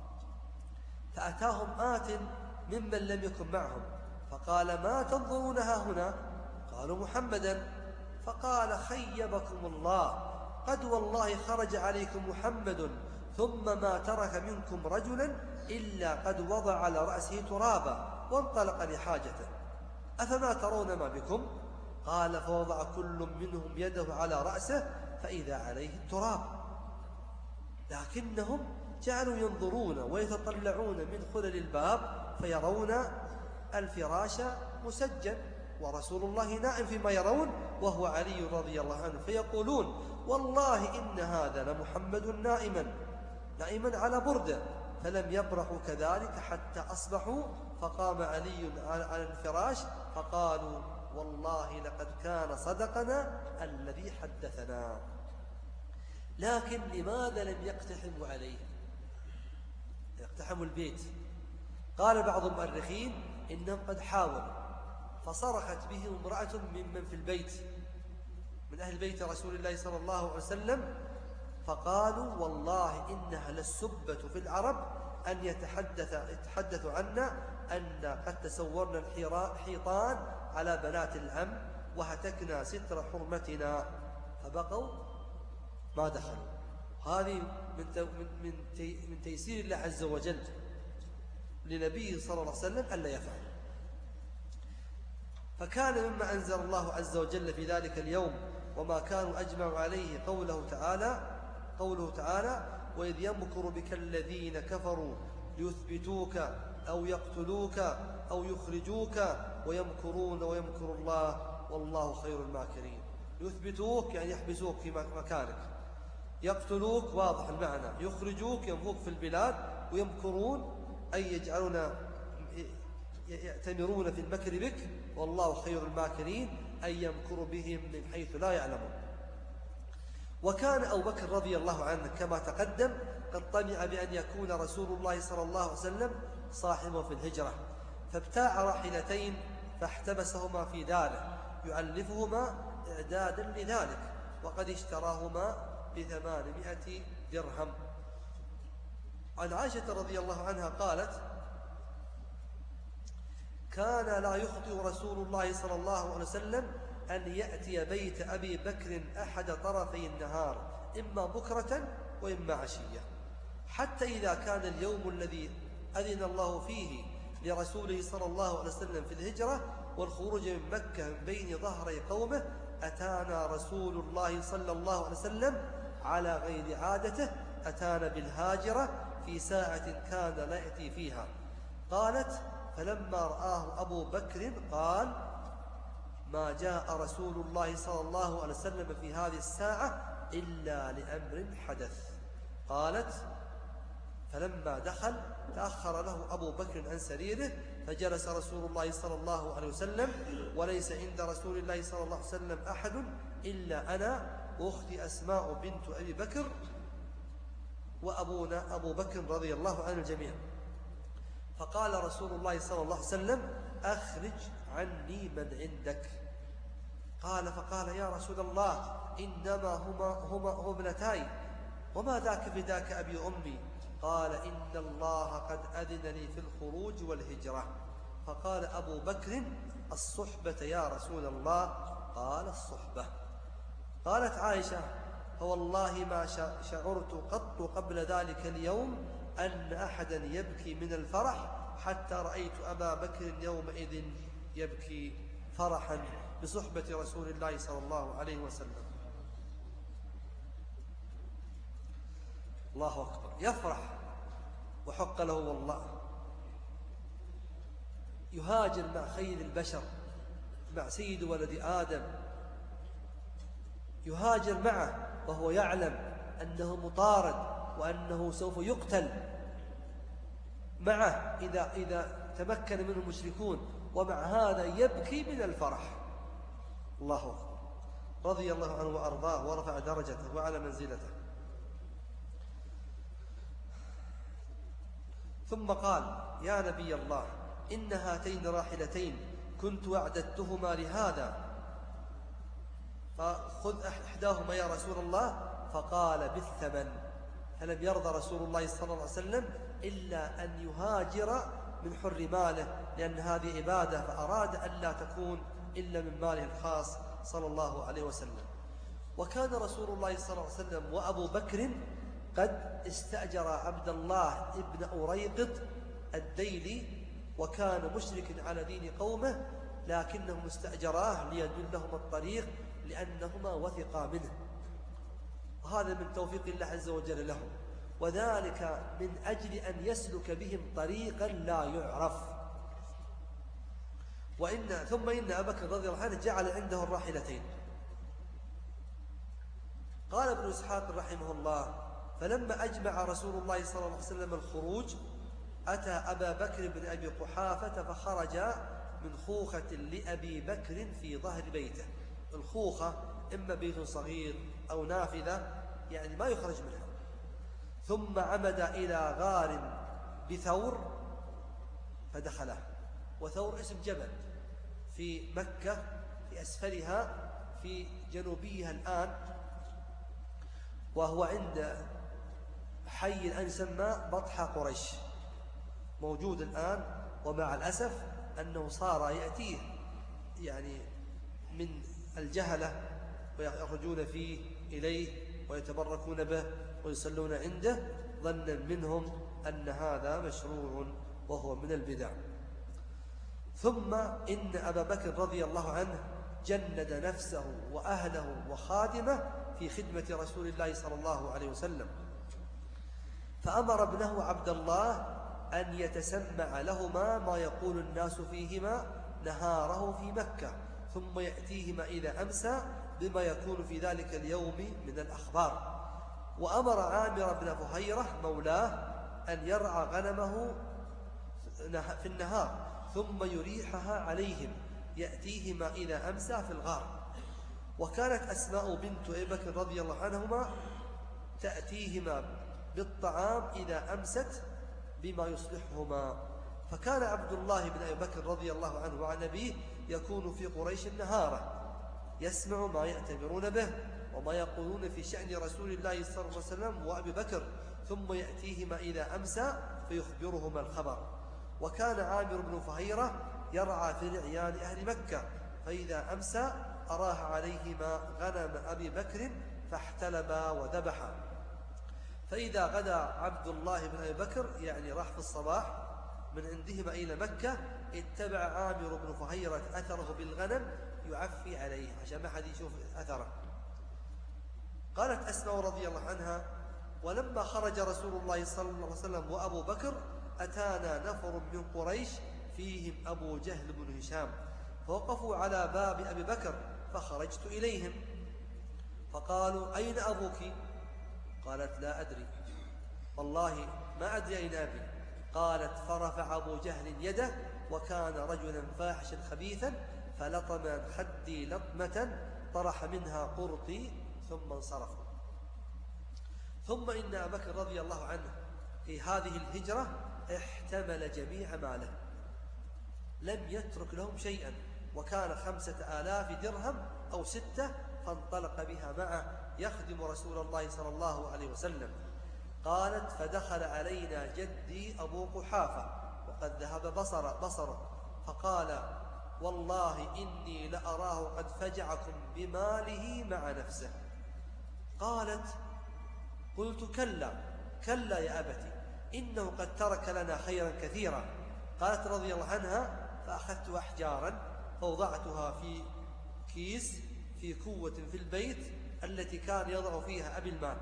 فأتاهم آت ممن لم يكن معهم فقال: ما تنظرون ها هنا؟ قالوا: محمدا. فقال: خيبكم الله، قد والله خرج عليكم محمد ثم ما ترك منكم رجلا إلا قد وضع على رأسه ترابا وانطلق لحاجته، أفما ترون ما بكم؟ قال: فوضع كل منهم يده على رأسه فإذا عليه التراب، لكنهم جعلوا ينظرون ويتطلعون من خلل الباب فيرون الفراش مسجل ورسول الله نائم فيما يرون وهو علي رضي الله عنه، فيقولون: والله إن هذا لمحمد نائما نائما على برده. فلم يبرحوا كذلك حتى أصبحوا، فقام علي على الفراش فقالوا: والله لقد كان صدقنا الذي حدثنا. لكن لماذا لم يقتحموا عليه، يقتحموا البيت؟ قال بعض المؤرخين إنهم قد حاولوا، فصرخت بهم امرأة ممن في البيت من أهل بيت رسول الله صلى الله عليه وسلم فقالوا والله إنها للسبة في العرب أن يتحدث يتحدث عنا أن قد تسورنا الحيطان على بنات العم وهتكنا ستر حرمتنا، فبقوا ما دخلوا. هذه من من من تيسير الله عز وجل لنبيه صلى الله عليه وسلم ألا يفعل. فكان مما أنزل الله عز وجل في ذلك اليوم وما كانوا أجمعوا عليه قوله تعالى قوله تعالى وإذ يمكر بك الذين كفروا ليثبتوك أو يقتلوك أو يخرجوك ويمكرون ويمكر الله والله خير الماكرين. يثبتوك يعني يحبسوك في مكانك، يقتلوك واضح المعنى، يخرجوك ينفوك في البلاد، ويمكرون أي يجعلون يأتمرون في المكر بك والله خير الماكرين أي يمكر بهم من حيث لا يعلمون. وكان أبو بكر رضي الله عنه كما تقدم قد طمع بأن يكون رسول الله صلى الله عليه وسلم صاحبه في الهجرة، فابتاع راحلتين فاحتبسهما في داره يؤلفهما إعدادا لذلك، وقد اشتراهما بثمانمائة درهم. عن عائشة رضي الله عنها قالت كان لا يخطئ رسول الله صلى الله عليه وسلم أن يأتي بيت أبي بكر أحد طرفي النهار إما بكرة وإما عشية، حتى إذا كان اليوم الذي أذن الله فيه لرسوله صلى الله عليه وسلم في الهجرة والخروج من مكة من بين ظهري قومه أتانا رسول الله صلى الله عليه وسلم على غير عادته، أتانا بالهاجرة في ساعة كان لا يأتي فيها. قالت فلما رآه أبو بكر قال ما جاء رسول الله صلى الله عليه وسلم في هذه الساعة إلا لأمر حدث. قالت فلما دخل تأخر له أبو بكر عن سريره فجلس رسول الله صلى الله عليه وسلم وليس عند رسول الله صلى الله عليه وسلم أحد إلا أنا وأختي أسماء بنت أبي بكر وأبونا أبو بكر رضي الله عن الجميع. فقال رسول الله صلى الله عليه وسلم أخرج عني من عندك. قال فقال يا رسول الله إنما هما هما هبلتاي وما ذاك فداك أبي أمي. قال إن الله قد أذن لي في الخروج والهجرة. فقال أبو بكر الصحبة يا رسول الله. قال الصحبة. قالت عائشة فوالله ما شعرت قط قبل ذلك اليوم أن أحدا يبكي من الفرح حتى رأيت أبا بكر يومئذ يبكي فرحا بصحبة رسول الله صلى الله عليه وسلم. الله أكبر. يفرح وحق له والله، يهاجر مع خير البشر مع سيد ولد آدم، يهاجر معه وهو يعلم أنه مطارد وأنه سوف يقتل معه إذا, إذا تمكن منه المشركون، ومع هذا يبكي من الفرح. الله أكبر. رضي الله عنه وأرضاه ورفع درجته وعلى منزلته. ثم قال يا نبي الله إن هاتين راحلتين كنت أعددتهما لهذا فخذ إحداهما يا رسول الله. فقال بالثمن. فلم يرضى رسول الله صلى الله عليه وسلم إلا أن يهاجر من حر ماله، لأن هذه عبادة، فأراد أن لا تكون إلا من ماله الخاص صلى الله عليه وسلم. وكان رسول الله صلى الله عليه وسلم وأبو بكر قد استأجر عبد الله ابن أريقط الديلي، وكان مشرك على دين قومه، لكنهم استأجراه ليدلهم الطريق لأنهما وثقا منه، وهذا من توفيق الله عز وجل لهم، وذلك من أجل أن يسلك بهم طريقا لا يعرف. وإن ثم إن أبا بكر رضي الله عنه جعل عنده الراحلتين. قال ابن إسحاق رحمه الله فلما أجمع رسول الله صلى الله عليه وسلم الخروج أتى أبا بكر بن أبي قحافة فخرج من خوخة لأبي بكر في ظهر بيته. الخوخة إما بيت صغير أو نافذة يعني ما يخرج منها. ثم عمد إلى غار بثور فدخله. وثور اسم جبل في مكة في أسفلها في جنوبيها الآن. وهو عند حي الآن يسمى بطحة قريش، موجود الآن، ومع الأسف أنه صار يأتيه يعني من الجهلة ويخرجون فيه إليه ويتبركون به ويصلون عنده ظنا منهم أن هذا مشروع وهو من البدع. ثم إن أبا بكر رضي الله عنه جند نفسه وأهله وخادمه في خدمة رسول الله صلى الله عليه وسلم، فأمر ابنه عبد الله أن يتسمع لهما ما يقول الناس فيهما نهاره في مكة، ثم يأتيهما إذا أمسى بما يكون في ذلك اليوم من الأخبار. وأمر عامر بن فهيرة مولاه أن يرعى غنمه في النهار ثم يريحها عليهم يأتيهما إذا أمسى في الغار. وكانت أسماء بنت أبي بكر رضي الله عنهما تأتيهما بالطعام إذا أمست بما يصلحهما. فكان عبد الله بن أبي بكر رضي الله عنه وعن أبيه يكون في قريش نهارا يسمع ما يأتمرون به وما يقولون في شأن رسول الله صلى الله عليه وسلم وأبي بكر، ثم يأتيهما إذا أمسى فيخبرهما الخبر. وكان عامر بن فهيرة يرعى في رعيان أهل مكة، فإذا أمسى أراه عليهما غنم أبي بكر فاحتلبا وذبحا. فإذا غدا عبد الله بن أبي بكر يعني راح في الصباح من عندهما إلى مكة، اتبع عامر بن فهيرة أثره بالغنم يعفي عليه عشان ما حد يشوف أثره. قالت أسماء رضي الله عنها: ولما خرج رسول الله صلى الله عليه وسلم وأبو بكر أتانا نفر من قريش فيهم أبو جهل بن هشام، فوقفوا على باب أبي بكر فخرجت إليهم فقالوا: أين أبوك؟ قالت: لا أدري، والله ما أدري أين أبي. قالت: فرفع أبو جهل يده وكان رجلا فاحشا خبيثا فلطم عن خدي لطمة طرح منها قرطي ثم انصرفوا. ثم إن أبا بكر رضي الله عنه في هذه الهجرة احتمل جميع ماله، لم يترك لهم شيئا، وكان خمسة آلاف درهم أو ستة، فانطلق بها معه يخدم رسول الله صلى الله عليه وسلم. قالت: فدخل علينا جدي أبو قحافة وقد ذهب بصر بصره فقال: والله إني لأراه قد فجعكم بماله مع نفسه. قالت: قلت: كلا كلا يا أبتي، إنه قد ترك لنا خيرا كثيرا. قالت رضي الله عنها: فأخذت أحجارا فوضعتها في كيس في كوة في البيت التي كان يضع فيها أبي المال،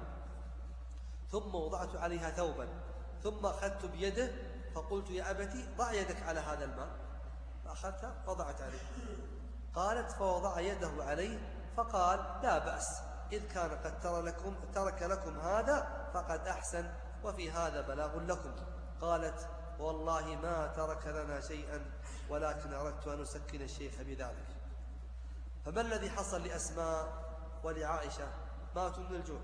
ثم وضعت عليها ثوبا، ثم أخذت بيده فقلت: يا أبتي ضع يدك على هذا المال، فأخذتها وضعت عليه. قالت: فوضع يده عليه فقال: لا بأس، إذ كان قد ترك لكم, ترك لكم هذا فقد أحسن، وفي هذا بلاغ لكم. قالت: والله ما ترك لنا شيئا، ولكن أردت أن أسكن الشيخ بذلك. فما الذي حصل لأسماء ولعائشة؟ ماتوا من الجوع،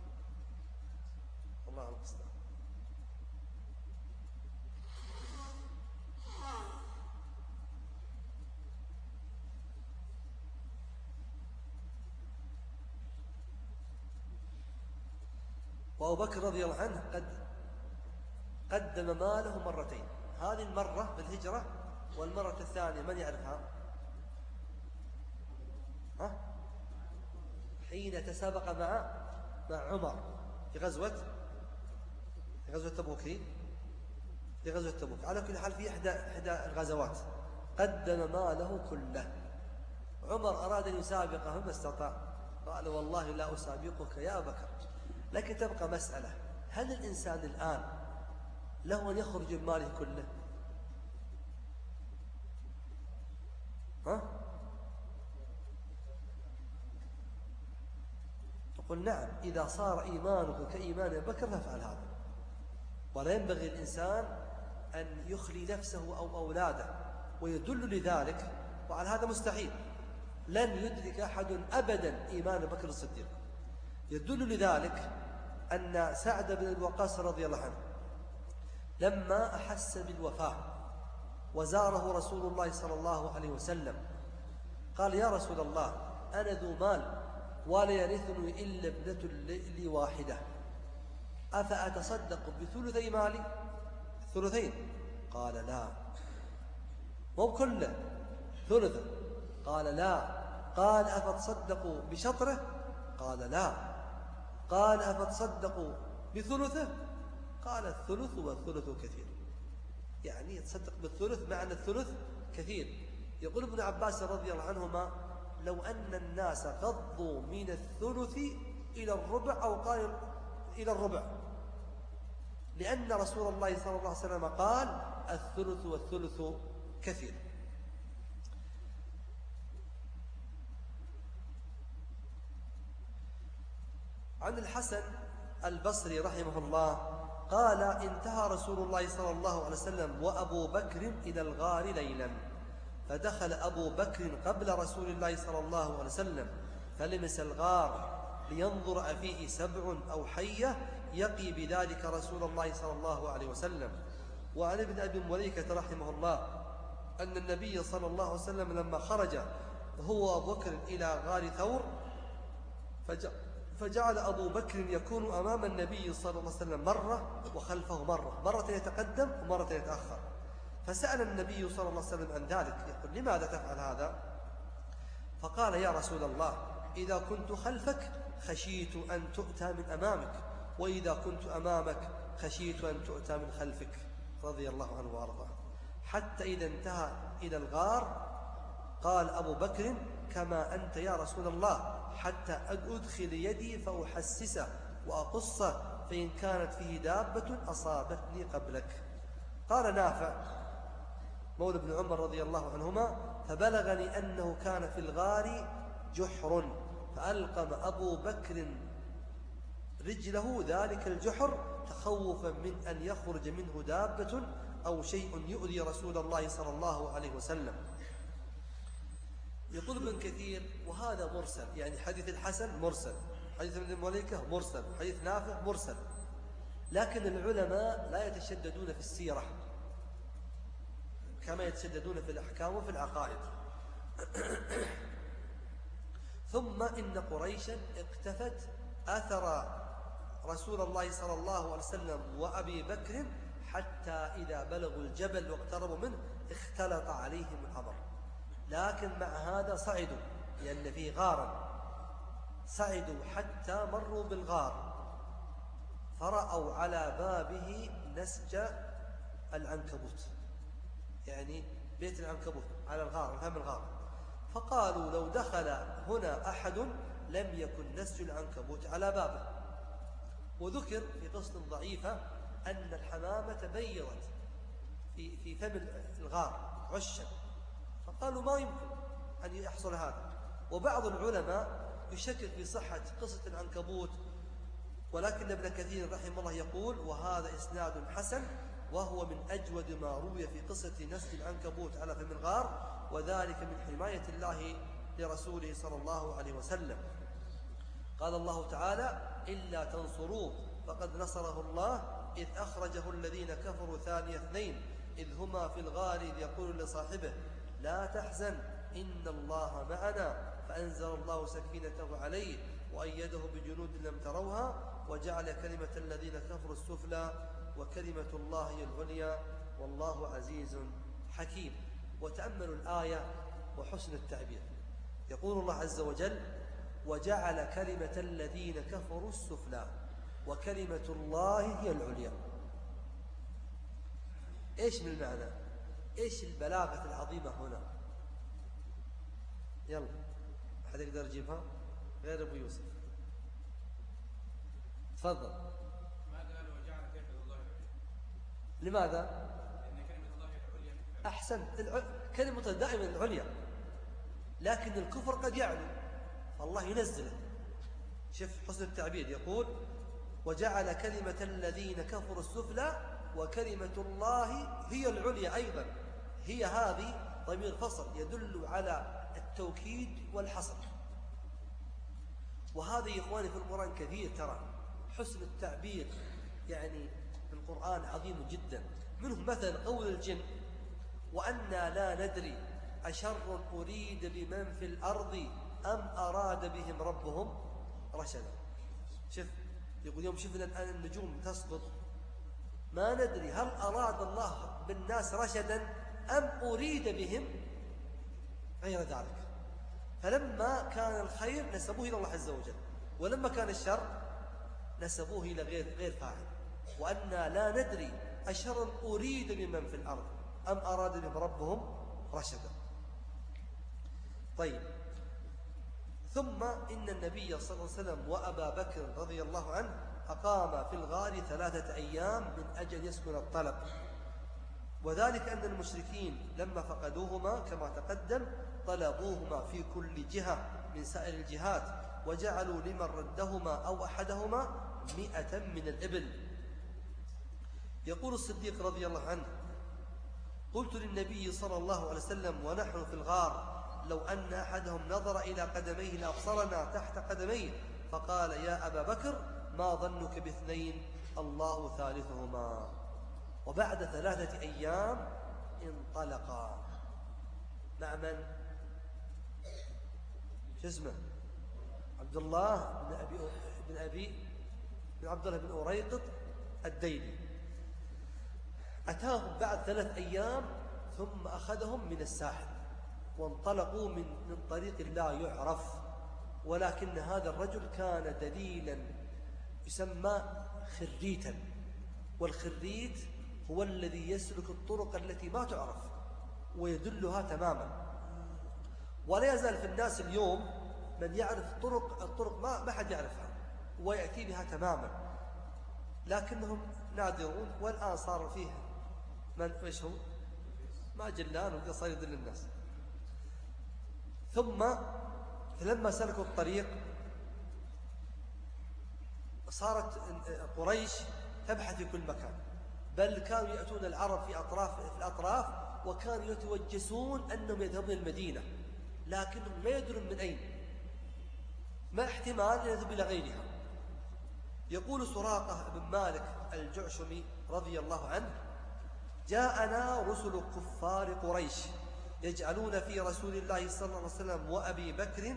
الله المستعان. وأبو بكر رضي الله عنه قد قدم ماله مرتين، هذه المرة بالهجرة والمرة الثانية من يعرفها؟ ها؟ حين تسابق مع مع عمر في غزوة في غزوة تبوك في غزوة تبوك على كل حال في إحدى إحدى الغزوات قدم ماله كله. عمر أراد أن يسابقه ما استطاع، قال: والله لا أسابقك يا أبا بكر. لكن تبقى مسألة: هل الإنسان الآن له أن يخرج من ماله كله؟ ها؟ نقول نعم، إذا صار إيمانك كإيمان أبي بكر فافعل هذا، ولا ينبغي الإنسان أن يخلي نفسه أو أولاده، ويدل لذلك، وعلى هذا مستحيل، لن يدرك أحد أبدا إيمان بكر الصديق. يدل لذلك أن سعد بن الوقاص رضي الله عنه لما أحس بالوفاة وزاره رسول الله صلى الله عليه وسلم قال: يا رسول الله، أنا ذو مال ولا يرثني إلا ابنة لي واحدة أفأتصدق بثلثي مالي ثلثين؟ قال لا. مو بكله ثلثه؟ قال لا. قال أفتصدق بشطره؟ قال لا. قال أفتصدق بثلثه؟ قال الثلث والثلث كثير. يعني يتصدق بالثلث مع أن الثلث كثير. يقول ابن عباس رضي الله عنهما لو أن الناس غضوا من الثلث إلى الربع أو قال إلى الربع، لأن رسول الله صلى الله عليه وسلم قال الثلث والثلث كثير. عن الحسن البصري رحمه الله قال انتهى رسول الله صلى الله عليه وسلم وأبو بكر إلى الغار ليلا، فدخل أبو بكر قبل رسول الله صلى الله عليه وسلم فلمس الغار لينظر أفيه سبع أو حية يقي بذلك رسول الله صلى الله عليه وسلم. وعن ابن أبي مليكة رحمه الله أن النبي صلى الله عليه وسلم لما خرج هو أبو بكر إلى غار ثور فجعل أبو بكر يكون أمام النبي صلى الله عليه وسلم مرة وخلفه مرة، مرة يتقدم ومرة يتأخر. فسأل النبي صلى الله عليه وسلم عن ذلك يقول لماذا تفعل هذا؟ فقال يا رسول الله إذا كنت خلفك خشيت أن تؤتى من أمامك، وإذا كنت أمامك خشيت أن تؤتى من خلفك رضي الله عنه وأرضاه. حتى إذا انتهى إلى الغار قال أبو بكر كما أنت يا رسول الله حتى أدخل يدي فأحسسه وأقصه فإن كانت فيه دابة أصابتني قبلك. قال نافع مولى ابن عمر رضي الله عنهما فبلغني أنه كان في الغار جحر فألقم أبو بكر رجله ذلك الجحر تخوفا من أن يخرج منه دابة أو شيء يؤذي رسول الله صلى الله عليه وسلم. يقول ابن كثير وهذا مرسل، يعني حديث الحسن مرسل، حديث ابن المليكة مرسل، حديث نافع مرسل، لكن العلماء لا يتشددون في السيرة كما يتشددون في الأحكام وفي العقائد. ثم إن قريشا اقتفت أثر رسول الله صلى الله عليه وسلم وأبي بكر حتى إذا بلغوا الجبل واقتربوا منه اختلط عليهم الأمر، لكن مع هذا صعدوا لأن فيه غارا، صعدوا حتى مروا بالغار فرأوا على بابه نسج العنكبوت، يعني بيت العنكبوت على الغار أمام الغار، فقالوا لو دخل هنا أحد لم يكن نسج العنكبوت على بابه. وذكر في قصة ضعيفة أن الحمامة بيضت في في فم الغار عشا، فقالوا ما يمكن أن يحصل هذا. وبعض العلماء يشكك في صحة قصة العنكبوت، ولكن ابن كثير رحمه الله يقول وهذا إسناد حسن وهو من أجود ما روي في قصة نسج العنكبوت على فم الغار، وذلك من حماية الله لرسوله صلى الله عليه وسلم. قال الله تعالى إلا تنصروه فقد نصره الله إذ أخرجه الذين كفروا ثاني اثنين إذ هما في الغار إذ يقول لصاحبه لا تحزن إن الله معنا فأنزل الله سكينته عليه وأيده بجنود لم تروها وجعل كلمة الذين كفروا السفلى وكلمة الله هي العليا والله عزيز حكيم. وتأملوا الآية وحسن التعبير. يقول الله عز وجل وجعل كلمة الذين كفروا السفلى وكلمة الله هي العليا. إيش من المعنى؟ إيش البلاغة العظيمة هنا؟ يلا أحد يقدر يجيبها غير أبو يوسف؟ تفضل. ما قال وجعل كلمة الله العليا؟ لماذا؟ لأن كلمة الله العليا. أحسن، كلمة دائما العليا، لكن الكفر قد يعلو فالله ينزله. شوف حسن التعبير، يقول وجعل كلمة الذين كفروا السفلى وكلمة الله هي العليا. أيضا هي هذه ضمير فصل يدل على التوكيد والحصر. وهذا يا إخواني في القرآن كثير، ترى حسن التعبير يعني في القرآن عظيم جدا. منه مثلا قول الجن وأنا لا ندري أشر أريد بمن في الأرض أم أراد بهم ربهم رشدا. شوف يقول يوم شفنا الآن النجوم تسقط ما ندري هل أراد الله بالناس رشدا أم أريد بهم غير ذلك. فلما كان الخير نسبوه إلى الله عز وجل، ولما كان الشر نسبوه إلى غير غير فاعل. وأنا لا ندري أشر أريد بمن في الأرض أم أراد بهم ربهم رشدا. طيب، ثم إن النبي صلى الله عليه وسلم وأبا بكر رضي الله عنه أقام في الغار ثلاثة أيام من أجل يسكن الطلب، وذلك أن المشركين لما فقدوهما كما تقدم طلبوهما في كل جهة من سائر الجهات، وجعلوا لمن ردهما أو أحدهما مئة من الإبل. يقول الصديق رضي الله عنه: قلت للنبي صلى الله عليه وسلم ونحن في الغار: لو أن أحدهم نظر إلى قدميه لأبصرنا تحت قدميه. فقال: يا أبا بكر ما ظنك باثنين الله ثالثهما. وبعد ثلاثة أيام انطلقا مع من؟ شو اسمه؟ عبد الله بن أبي بن أبي بن عبد الله بن أريقط الديلي. أتاهم بعد ثلاث أيام ثم أخذهم من الساحل وانطلقوا من من طريق لا يعرف، ولكن هذا الرجل كان دليلا يسمى خريتا، والخريت هو الذي يسلك الطرق التي ما تعرف ويدلها تماما. ولا يزال في الناس اليوم من يعرف طرق الطرق ما ما حد يعرفها ويأتي بها تماما، لكنهم نادرون. والآن صار فيه من ايش هو ما جلان صار يدل الناس. ثم لما سلكوا الطريق صارت قريش تبحث في كل مكان، بل كانوا يأتون العرب في أطراف في الأطراف وكانوا يتوجسون أنهم يذهبون المدينة، لكنهم ما يدرون من أين، ما احتمال يذهب إلى غيرها. يقول سراقة بن مالك الجعشمي رضي الله عنه: جاءنا رسل كفار قريش يجعلون في رسول الله صلى الله عليه وسلم وأبي بكر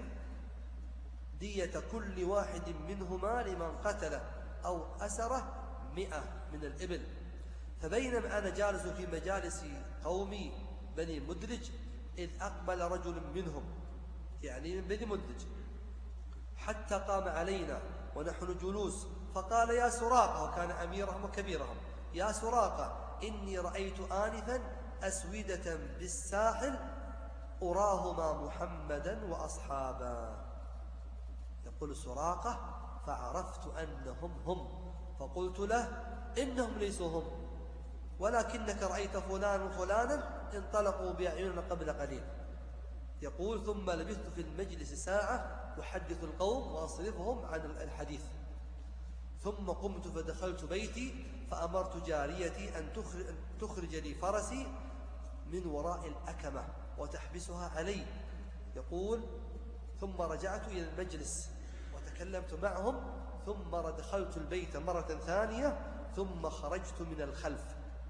دية كل واحد منهما لمن قتله أو أسره مئة من الإبل. فبينما أنا جالس في مجالس قومي بني مدلج إذ أقبل رجل منهم، يعني من بني مدلج، حتى قام علينا ونحن جلوس فقال: يا سراقة، وكان أميرهم وكبيرهم: يا سراقة، إني رأيت آنفا أسودة بالساحل أراهما محمدا وأصحابا. يقول سراقة: فعرفت أنهم هم، فقلت له: إنهم ليسوا هم، ولكنك رأيت فلان وفلانا انطلقوا بأعيننا قبل قليل. يقول: ثم لبثت في المجلس ساعة أحدث القوم وأصرفهم عن الحديث، ثم قمت فدخلت بيتي فأمرت جاريتي أن تخرج لي فرسي من وراء الأكمة وتحبسها علي. يقول: ثم رجعت إلى المجلس وتكلمت معهم، ثم دخلت البيت مرة ثانية، ثم خرجت من الخلف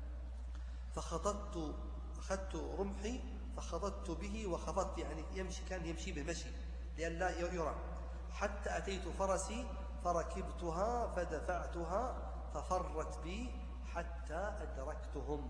فخططت أخذت رمحي فخططت به وخفضت، يعني يمشي كان يمشي بمشي لأن لا يرى، حتى أتيت فرسي فركبتها فدفعتها ففرت بي حتى أدركتهم.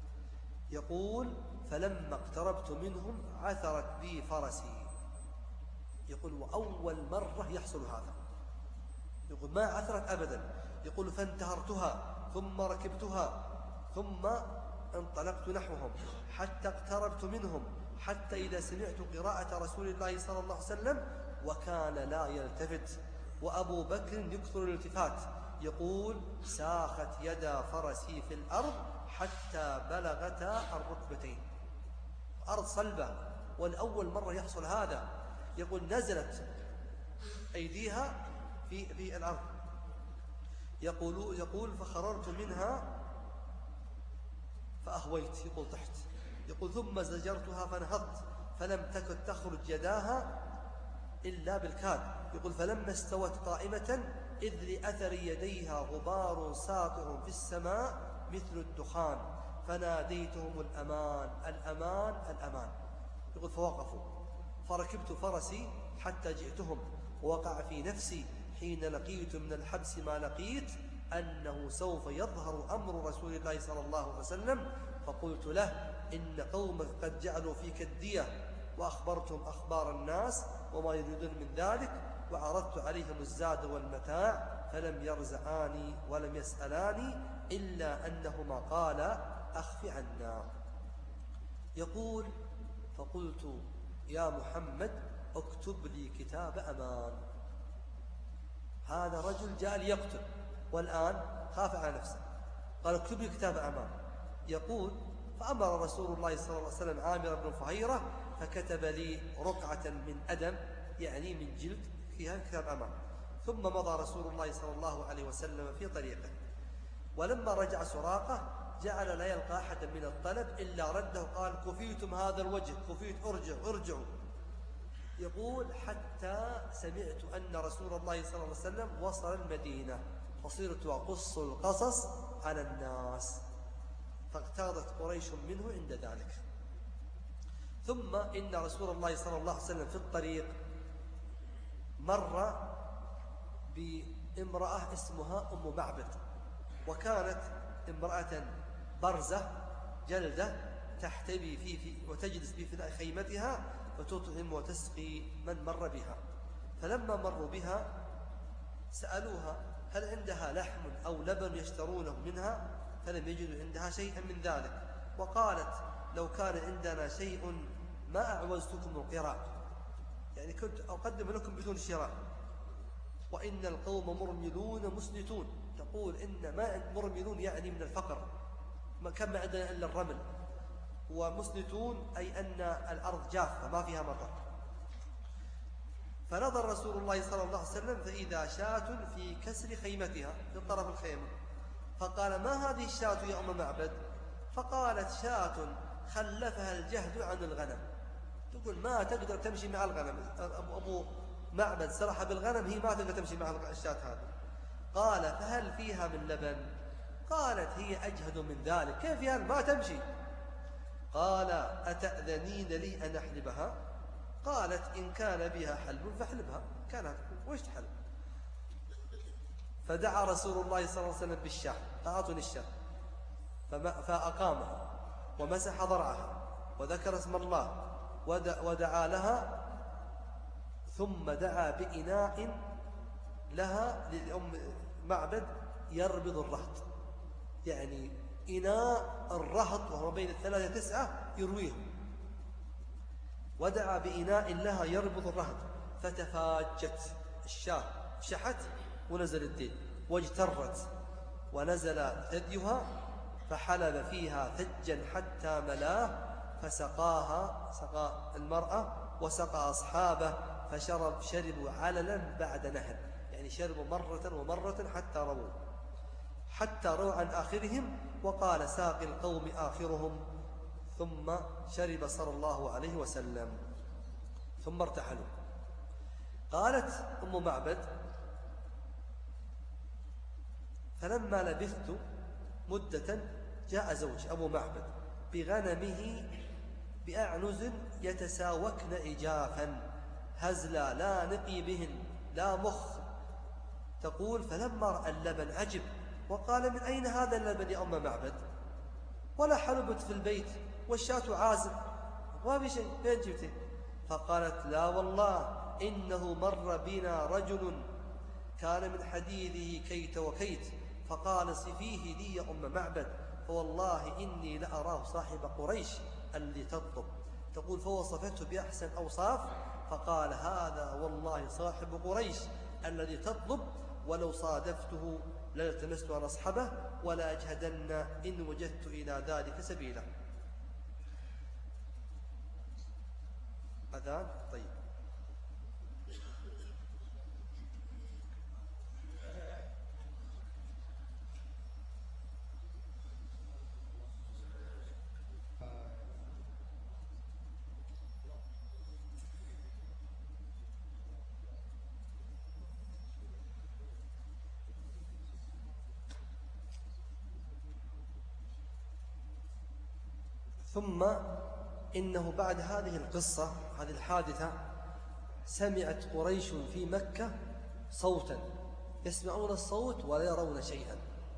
يقول: فلما اقتربت منهم عثرت بي فرسي. يقول: وأول مرة يحصل هذا. يقول: ما عثرت أبدا. يقول: فانتهرتها ثم ركبتها ثم انطلقت نحوهم حتى اقتربت منهم، حتى إذا سمعت قراءة رسول الله صلى الله عليه وسلم وكان لا يلتفت وأبو بكر يكثر الالتفات. يقول: ساخت يدا فرسي في الأرض حتى بلغتا الركبتين، أرض صلبة، والأول مرة يحصل هذا. يقول: نزلت أيديها في في الأرض. يقول يقول فخررت منها فأهويت، يقول تحت. يقول: ثم زجرتها فنهضت فلم تكن تخرج يداها إلا بالكاد. يقول: فلما استوت قائمة إذ لأثر يديها غبار ساطع في السماء مثل الدخان، فناديتهم الأمان الأمان الأمان. يقول: فوقفوا فركبت فرسي حتى جئتهم، ووقع في نفسي حين لقيت من الحبس ما لقيت أنه سوف يظهر أمر رسول الله صلى الله عليه وسلم، فقلت له إن قومك قد جعلوا فيك الدية، وأخبرتهم أخبار الناس وما يريدون من ذلك، وعرضت عليهم الزاد والمتاع فلم يرزعاني ولم يسألاني إلا أنهما قالا أخف عنا. يقول: فقلت يا محمد اكتب لي كتاب أمان. هذا رجل جاء ليقتل والآن خاف على نفسه، قال اكتب لي كتاب أمان. يقول: فأمر رسول الله صلى الله عليه وسلم عامر بن فهيرة فكتب لي رقعة من أدم، يعني من جلد، فيها كتاب أمان. ثم مضى رسول الله صلى الله عليه وسلم في طريقه. ولما رجع سراقة جعل لا يلقى أحدا من الطلب إلا رده، قال: كفيتم هذا الوجه، كفيت، ارجعوا ارجعوا. يقول: حتى سمعت أن رسول الله صلى الله عليه وسلم وصل المدينة، فصرت أقص القصص على الناس، فاغتاظت قريش منه عند ذلك. ثم إن رسول الله صلى الله عليه وسلم في الطريق مر بامرأة اسمها أم معبد، وكانت امرأة برزة جلدة تحتبي فيه في وتجلس في فناء خيمتها فتطعم وتسقي من مر بها. فلما مروا بها سألوها هل عندها لحم أو لبن يشترونه منها، فلم يجدوا عندها شيئا من ذلك. وقالت: لو كان عندنا شيء ما أعوزتكم القراء، يعني كنت أقدم لكم بدون شراء. وإن القوم مرملون مسنتون، تقول إن ما مرملون يعني من الفقر، ما كان ما عندنا إلا الرمل، ومسنتون أي أن الأرض جافة ما فيها مطر. فنظر رسول الله صلى الله عليه وسلم فإذا شاة في كسر خيمتها في طرف الخيمة، فقال: ما هذه الشاة يا أم معبد؟ فقالت: شاة خلفها الجهد عن الغنم. تقول ما تقدر تمشي مع الغنم، أبو معبد سرح بالغنم، هي ما تقدر تمشي مع الشاة هذه. قال: فهل فيها من لبن؟ قالت: هي أجهد من ذلك، كيف يعني ما تمشي؟ قال: أتأذنين لي أن أحلبها؟ قالت: إن كان بها حلب فاحلبها. كانت وش تحلب؟ فدعا رسول الله صلى الله عليه وسلم بالشاة، أعطني الشاة، فأقامها ومسح ضرعها وذكر اسم الله ودعا لها، ثم دعا بإناء لها لأم معبد يربض الرهط، يعني إناء الرهط وهو بين الثلاثة تسعة يرويهم. ودعا بإناء لها يربض الرهط، فتفاجت الشاة، شحت ونزل الدين، واجترت ونزل ثديها، فحلب فيها ثجا حتى ملاه، فسقاها، سقى المرأة وسقى أصحابه، فشرب شربوا عللا بعد نهر، يعني شربوا مرة ومرة حتى رووا حتى رووا عن آخرهم، وقال: ساقي القوم آخرهم. ثم شرب صلى الله عليه وسلم، ثم ارتحلوا. قالت أم معبد: فلما لبثت مدة جاء زوج أبو معبد بغنمه بأعنز يتساوكن إجافا هزلا لا نقي بهن لا مخ. تقول: فلما رأى اللبن عجب، وقال: من أين هذا اللبن يا أم معبد؟ ولا حلبت في البيت والشاة عازب، ما في شيء، فين جبته؟ فقالت: لا والله إنه مر بنا رجل كان من حديثه كيت وكيت، فقال: صفيه لي يا أم معبد، فوالله إني لأراه صاحب قريش الذي تطلب. تقول: فوصفته بأحسن أوصاف، فقال: هذا والله صاحب قريش الذي تطلب، ولو صادفته لالتمست أن أصحبه ولا أجهدن إن وجدت إلى ذلك سبيلا. أذان طيب. ثم إنه بعد هذه القصة، هذه الحادثة، سمعت قريش في مكة صوتا يسمعون الصوت ولا يرون شيئا.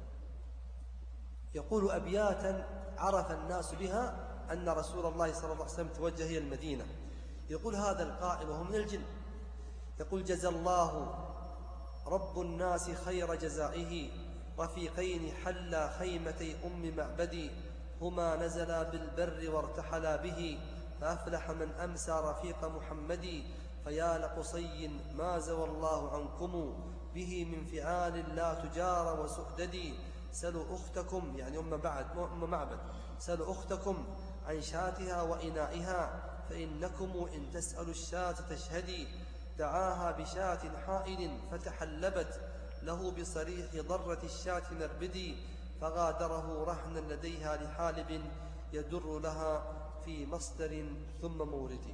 يقول أبياتا عرف الناس بها أن رسول الله صلى الله عليه وسلم توجه إلى المدينة. يقول هذا القائل وهو من الجن، يقول جزى الله رب الناس خير جزائه رفيقين حلا خيمتي أم معبدي هما نزلا بالبر وارتحلا به فأفلح من أمسى رفيق محمد فيا لقصي ما زوى الله عنكم به من فعال لا تجار وسؤدد سلوا أختكم يعني أم بعد أم معبد سلوا أختكم عن شاتها وإنائها فإنكم إن تسألوا الشاة تشهدي دعاها بشاة حائل فتحلبت له بصريح ضرة الشاة مربدي فغادره رهنا لديها لحالب يدر لها في مصدر ثم مورد.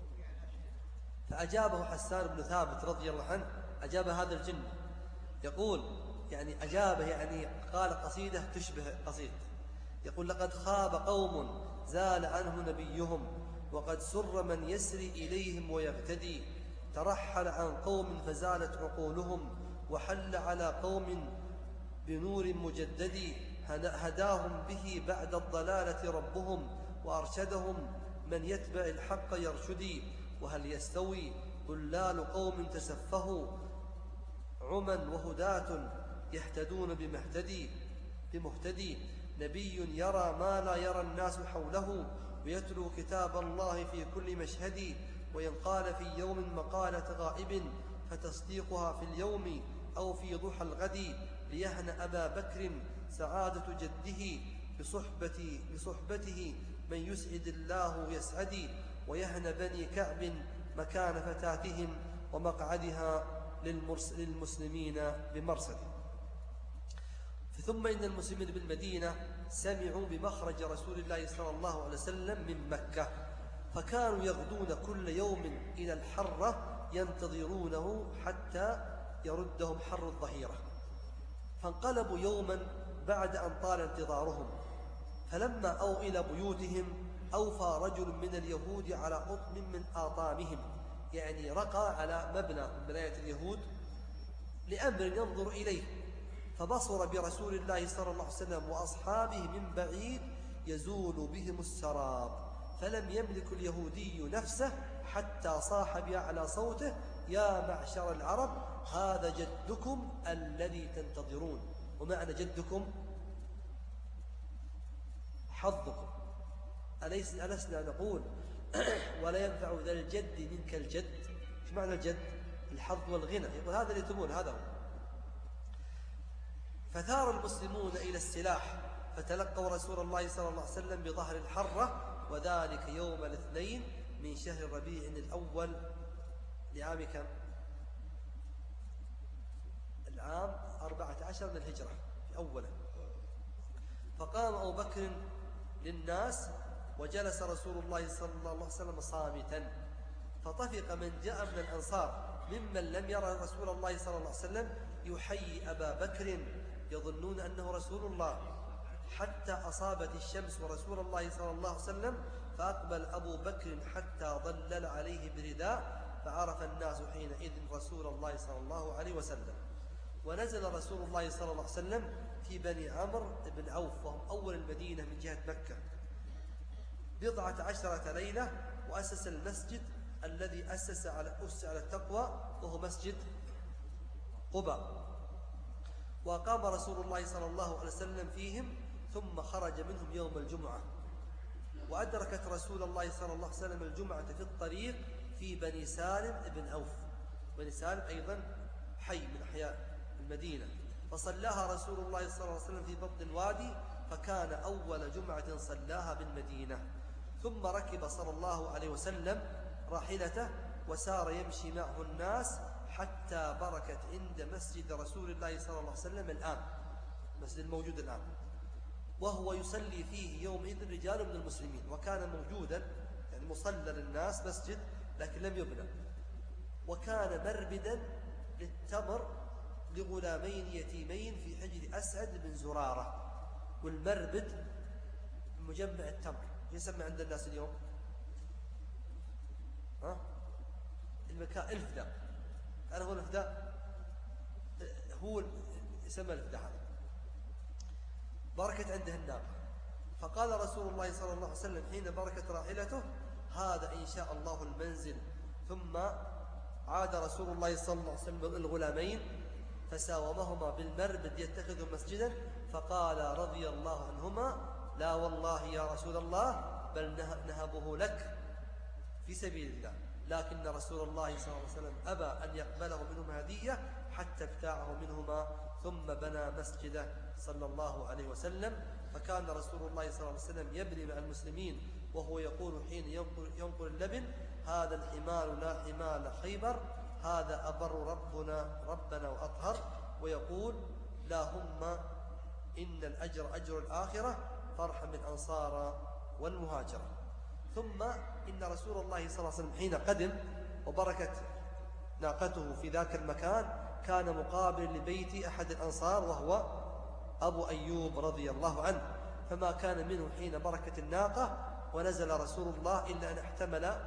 فأجابه حسان بن ثابت رضي الله عنه، أجاب هذا الجن يقول يعني أجابه يعني قال قصيدة تشبه قصيدة. يقول لقد خاب قوم زال عنه نبيهم وقد سر من يسري إليهم ويغتدي ترحل عن قوم فزالت عقولهم وحل على قوم بنور مجدد هداهم به بعد الضلالة ربهم وأرشدهم من يتبع الحق يرشدي وهل يستوي ضلال قوم تسفهوا عما وهداة يهتدون بمهتدي بمهتدي نبي يرى ما لا يرى الناس حوله ويتلو كتاب الله في كل مشهد وإن قال في يوم مقالة غائب فتصديقها في اليوم أو في ضحى الغد ليهن أبا بكر سعادة جده بصحبة بصحبته من يسعد الله يسعد ويهن بني كعب مكان فتاتهم ومقعدها للمسلمين بمرصد. ثم إن المسلمين بالمدينة سمعوا بمخرج رسول الله صلى الله عليه وسلم من مكة فكانوا يغدون كل يوم إلى الحرة ينتظرونه حتى يردهم حر الظهيرة. فانقلبوا يوما بعد أن طال انتظارهم فلما أو إلى بيوتهم أوفى رجل من اليهود على قطم من آطامهم يعني رقى على مبنى من بناية اليهود لأمر ينظر إليه فبصر برسول الله صلى الله عليه وسلم وأصحابه من بعيد يزول بهم السراب فلم يملك اليهودي نفسه حتى صاح بأعلى صوته يا معشر العرب هذا جدكم الذي تنتظرون. ومعنى جدكم حظكم. أليس ألسنا نقول ولا ينفع ذا الجد منك الجد؟ ايش معنى الجد؟ الحظ والغنى. يقول هذا اللي تبون هذا هو. فثار المسلمون إلى السلاح فتلقوا رسول الله صلى الله عليه وسلم بظهر الحرة وذلك يوم الاثنين من شهر ربيع الأول لعام كم؟ العام أربعة عشر من الهجرة في أوله. فقام أبو بكر للناس وجلس رسول الله صلى الله عليه وسلم صامتا فطفق من جاء من الأنصار ممن لم يرى رسول الله صلى الله عليه وسلم يحيي أبا بكر يظنون أنه رسول الله حتى أصابت الشمس ورسول الله صلى الله عليه وسلم فأقبل أبو بكر حتى ظلل عليه برداء فعرف الناس حينئذ رسول الله صلى الله عليه وسلم. ونزل رسول الله صلى الله عليه وسلم في بني عمرو بن عوف وهم أول المدينة من جهة مكة بضعة عشرة ليلة وأسس المسجد الذي أسس على أسس على التقوى وهو مسجد قباء. وقام رسول الله صلى الله عليه وسلم فيهم ثم خرج منهم يوم الجمعة. وأدركت رسول الله صلى الله عليه وسلم الجمعة في الطريق في بني سالم بن عوف. بني سالم أيضا حي من أحياء المدينة فصلاها رسول الله صلى الله عليه وسلم في بطن الوادي فكان أول جمعة صلاها بالمدينة. ثم ركب صلى الله عليه وسلم راحلته وسار يمشي معه الناس حتى بركت عند مسجد رسول الله صلى الله عليه وسلم الآن المسجد الموجود الآن وهو يصلي فيه يومئذ رجال من المسلمين وكان موجودا يعني مصلى للناس مسجد لكن لم يبنى وكان مربدا للتمر لغلامين يتيمين في حجر أسعد بن زرارة. والمربد مجمع التمر يسمى عند الناس اليوم ها؟ المكان الفداء. تعرفوا الفداء؟ هو يسمى الفداء هذا. بركت عنده الناقة، فقال رسول الله صلى الله عليه وسلم حين بركت راحلته: هذا إن شاء الله المنزل. ثم عاد رسول الله صلى الله عليه وسلم الغلامين فساومهما بالمربد يتخذ مسجدا، فقال رضي الله عنهما: لا والله يا رسول الله، بل نهبه لك في سبيل الله. لكن رسول الله صلى الله عليه وسلم أبى أن يقبله منهما هدية حتى ابتاعه منهما، ثم بنى مسجده صلى الله عليه وسلم. فكان رسول الله صلى الله عليه وسلم يبني مع المسلمين وهو يقول حين ينقل اللبن: هذا الحمال لا حمال خيبر، هذا أبر ربنا ربنا وأطهر. ويقول: اللهم إن الأجر أجر الآخرة، فارحم الأنصار والمهاجرة. ثم إن رسول الله صلى الله عليه وسلم حين قدم وبركت ناقته في ذاك المكان، كان مقابل لبيت أحد الأنصار وهو أبو أيوب رضي الله عنه، فما كان منه حين بركت الناقة ونزل رسول الله إلا أن احتمل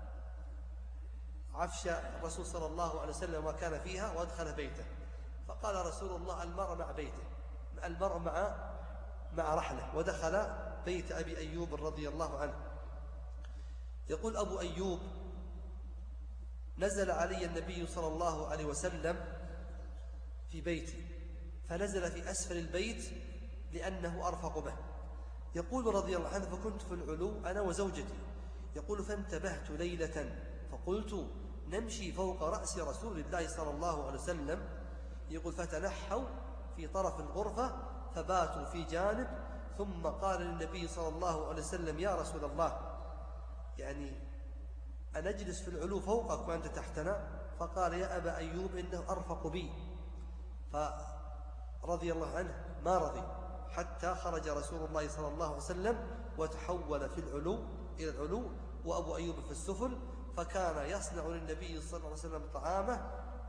عفش الرسول صلى الله عليه وسلم وما كان فيها وأدخل بيته. فقال رسول الله: المرء مع بيته، المرء مع مع رحله، ودخل بيت أبي أيوب رضي الله عنه. يقول أبو أيوب: نزل علي النبي صلى الله عليه وسلم في بيتي، فنزل في أسفل البيت لأنه أرفق به. يقول رضي الله عنه: فكنت في العلو أنا وزوجتي. يقول: فانتبهت ليلة فقلت نمشي فوق رأس رسول الله صلى الله عليه وسلم. يقول: فتنحوا في طرف الغرفة فباتوا في جانب، ثم قال للنبي صلى الله عليه وسلم: يا رسول الله، يعني أنجلس في العلو فوقك وأنت تحتنا؟ فقال: يا أبا أيوب، إنه أرفق بي. فرضي الله عنه ما رضي حتى خرج رسول الله صلى الله عليه وسلم وتحول في العلو إلى العلو وأبو أيوب في السفل. فكان يصنع للنبي صلى الله عليه وسلم طعامه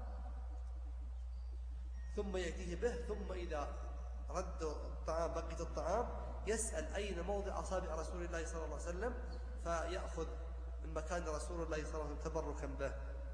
ثم يأتيه به، ثم إذا رد الطعام بقية الطعام يسأل أين موضع أصابع رسول الله صلى الله عليه وسلم، فيأخذ من مكان رسول الله صلى الله عليه وسلم تبركا به.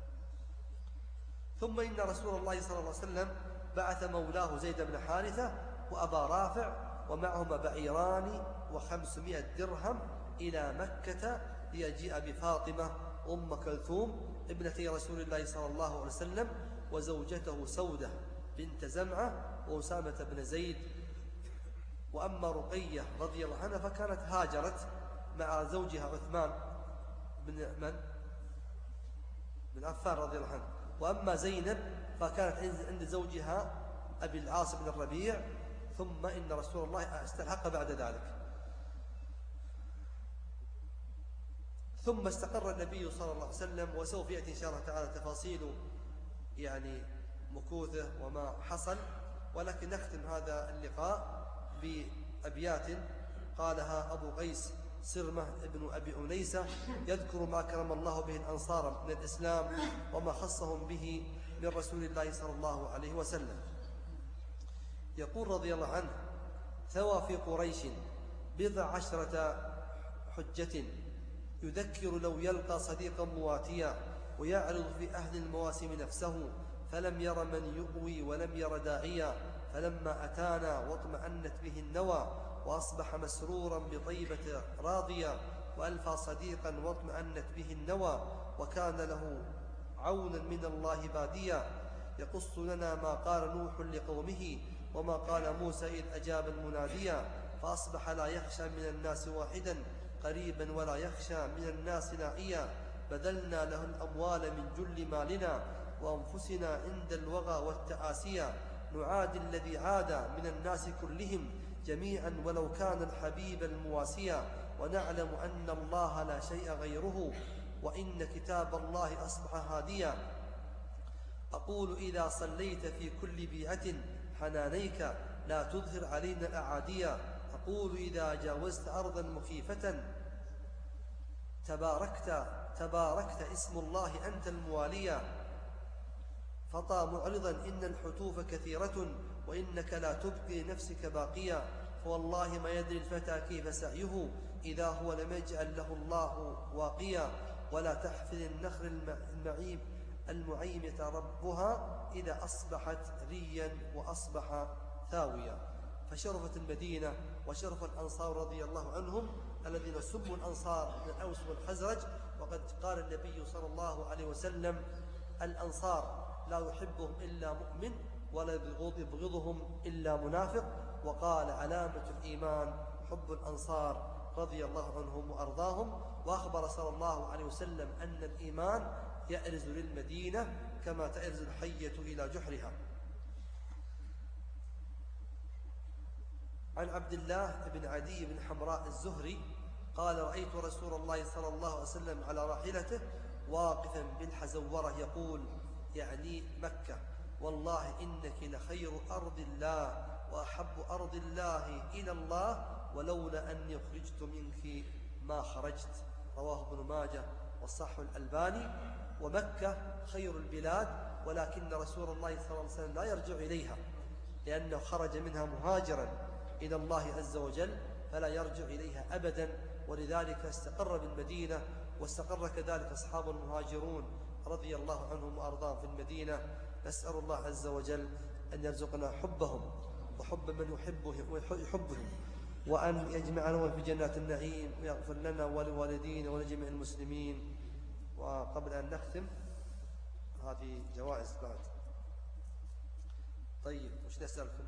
ثم إن رسول الله صلى الله عليه وسلم بعث مولاه زيد بن حارثة وأبا رافع ومعهما بعيران وخمسمائة درهم إلى مكة ليجيء بفاطمة أم كلثوم ابنتي رسول الله صلى الله عليه وسلم وزوجته سودة بنت زمعة وأسامة بن زيد. وأما رقية رضي الله عنها فكانت هاجرت مع زوجها عثمان بن من؟ بن عفان رضي الله عنه. وأما زينب فكانت عند زوجها أبي العاص بن الربيع، ثم إن رسول الله استلحق بعد ذلك. ثم استقر النبي صلى الله عليه وسلم، وسوف يأتي إن شاء الله تعالى تفاصيل يعني مكوثه وما حصل، ولكن نختم هذا اللقاء بأبيات قالها أبو قيس سرمة ابن أبي أنيسة يذكر ما كرم الله به الأنصار من الإسلام وما خصهم به من رسول الله صلى الله عليه وسلم. يقول رضي الله عنه: ثوى في قريش بضع عشرة حجة، يذكر لو يلقى صديقا مواتيا، ويعرض في أهل المواسم نفسه، فلم ير من يؤوي ولم ير داعيا، فلما أتانا واطمأنت به النوى، وأصبح مسرورا بطيبة راضيا، وألفى صديقا واطمأنت به النوى، وكان له عونا من الله باديا، يقص لنا ما قال نوح لقومه وما قال موسى إذ أجاب المناديا، فأصبح لا يخشى من الناس واحدا قريبا ولا يخشى من الناس نائيا، بذلنا له الأموال من جل مالنا وأنفسنا عند الوغى والتآسيا، نعادي الذي عاد من الناس كلهم جميعا ولو كان الحبيب المواسيا، ونعلم أن الله لا شيء غيره، وإن كتاب الله أصبح هاديا. أقول إذا صليت في كل بيعة حنانيك لا تظهر علينا الأعاديا، أقول إذا جاوزت أرضا مخيفة تباركت تباركت اسم الله أنت المواليا، فطى معرضا إن الحتوف كثيرة وإنك لا تبقي نفسك باقيا، فوالله ما يدري الفتى كيف سعيه إذا هو لم يجعل له الله واقيا، ولا تحفل النخل المعيب المعيمة ربها إذا أصبحت ريا وأصبح ثاويا. فشرفت المدينة وشرف الأنصار رضي الله عنهم الذين سموا الأنصار من الأوس والخزرج. وقد قال النبي صلى الله عليه وسلم: الأنصار لا يحبهم إلا مؤمن ولا يبغضهم إلا منافق. وقال: علامة الإيمان حب الأنصار رضي الله عنهم وأرضاهم. وأخبر صلى الله عليه وسلم أن الإيمان يأرز للمدينة كما تأرز الحية إلى جحرها. عن عبد الله بن عدي بن حمراء الزهري قال: رأيت رسول الله صلى الله عليه وسلم على راحلته واقفا بالحزورة يقول، يعني مكة: والله إنك لخير أرض الله وأحب أرض الله إلى الله، ولولا أني خرجت منك ما خرجت. رواه ابن ماجه والصح الألباني. ومكة خير البلاد، ولكن رسول الله صلى الله عليه وسلم لا يرجع إليها لأنه خرج منها مهاجرا إلى الله عز وجل، فلا يرجع إليها أبدا. ولذلك استقر بالمدينة، واستقر كذلك أصحاب المهاجرون رضي الله عنهم وأرضاهم في المدينة. نسأل الله عز وجل أن يرزقنا حبهم وحب من يحبهم، وأن يجمعنا في جنات النعيم، ويغفر لنا ولوالدينا ولجميع المسلمين. وقبل أن نختم هذه جوائز بعد. طيب وش نسألكم؟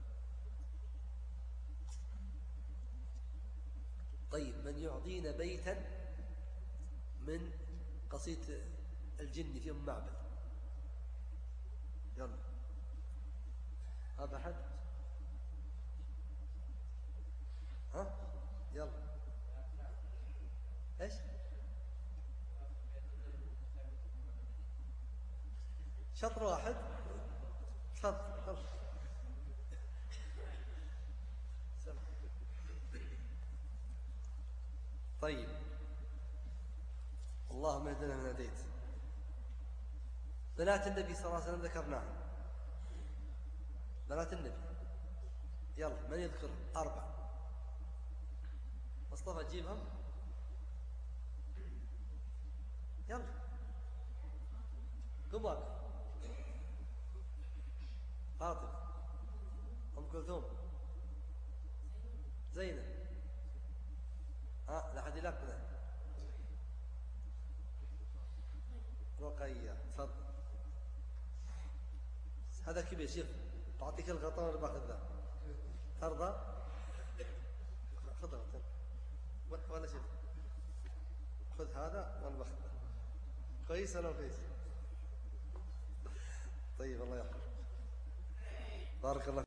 طيب من يعطينا بيتا من قصيدة الجن في أم معبد؟ يلا، هذا حد؟ ها؟ يلا. ايش؟ شطر واحد. تفضل. طيب، اللهم اهدنا من هديت. بنات النبي صلى الله عليه وسلم ذكرناها، بنات النبي. يلا، من يذكر أربعة؟ مصطفى تجيبهم؟ يلا قم واقف. فاطمة، أم كلثوم، زينب، ها لحد يلقنا، رقية. تفضل. هذا كبير، شوف بعطيك الغطاء ولا باخذ ذا. ترضى؟ خذ غطاء ولا شوف، خذ هذا ولا باخذ ذا. كويس ولا كويس؟ طيب الله يحفظك، بارك الله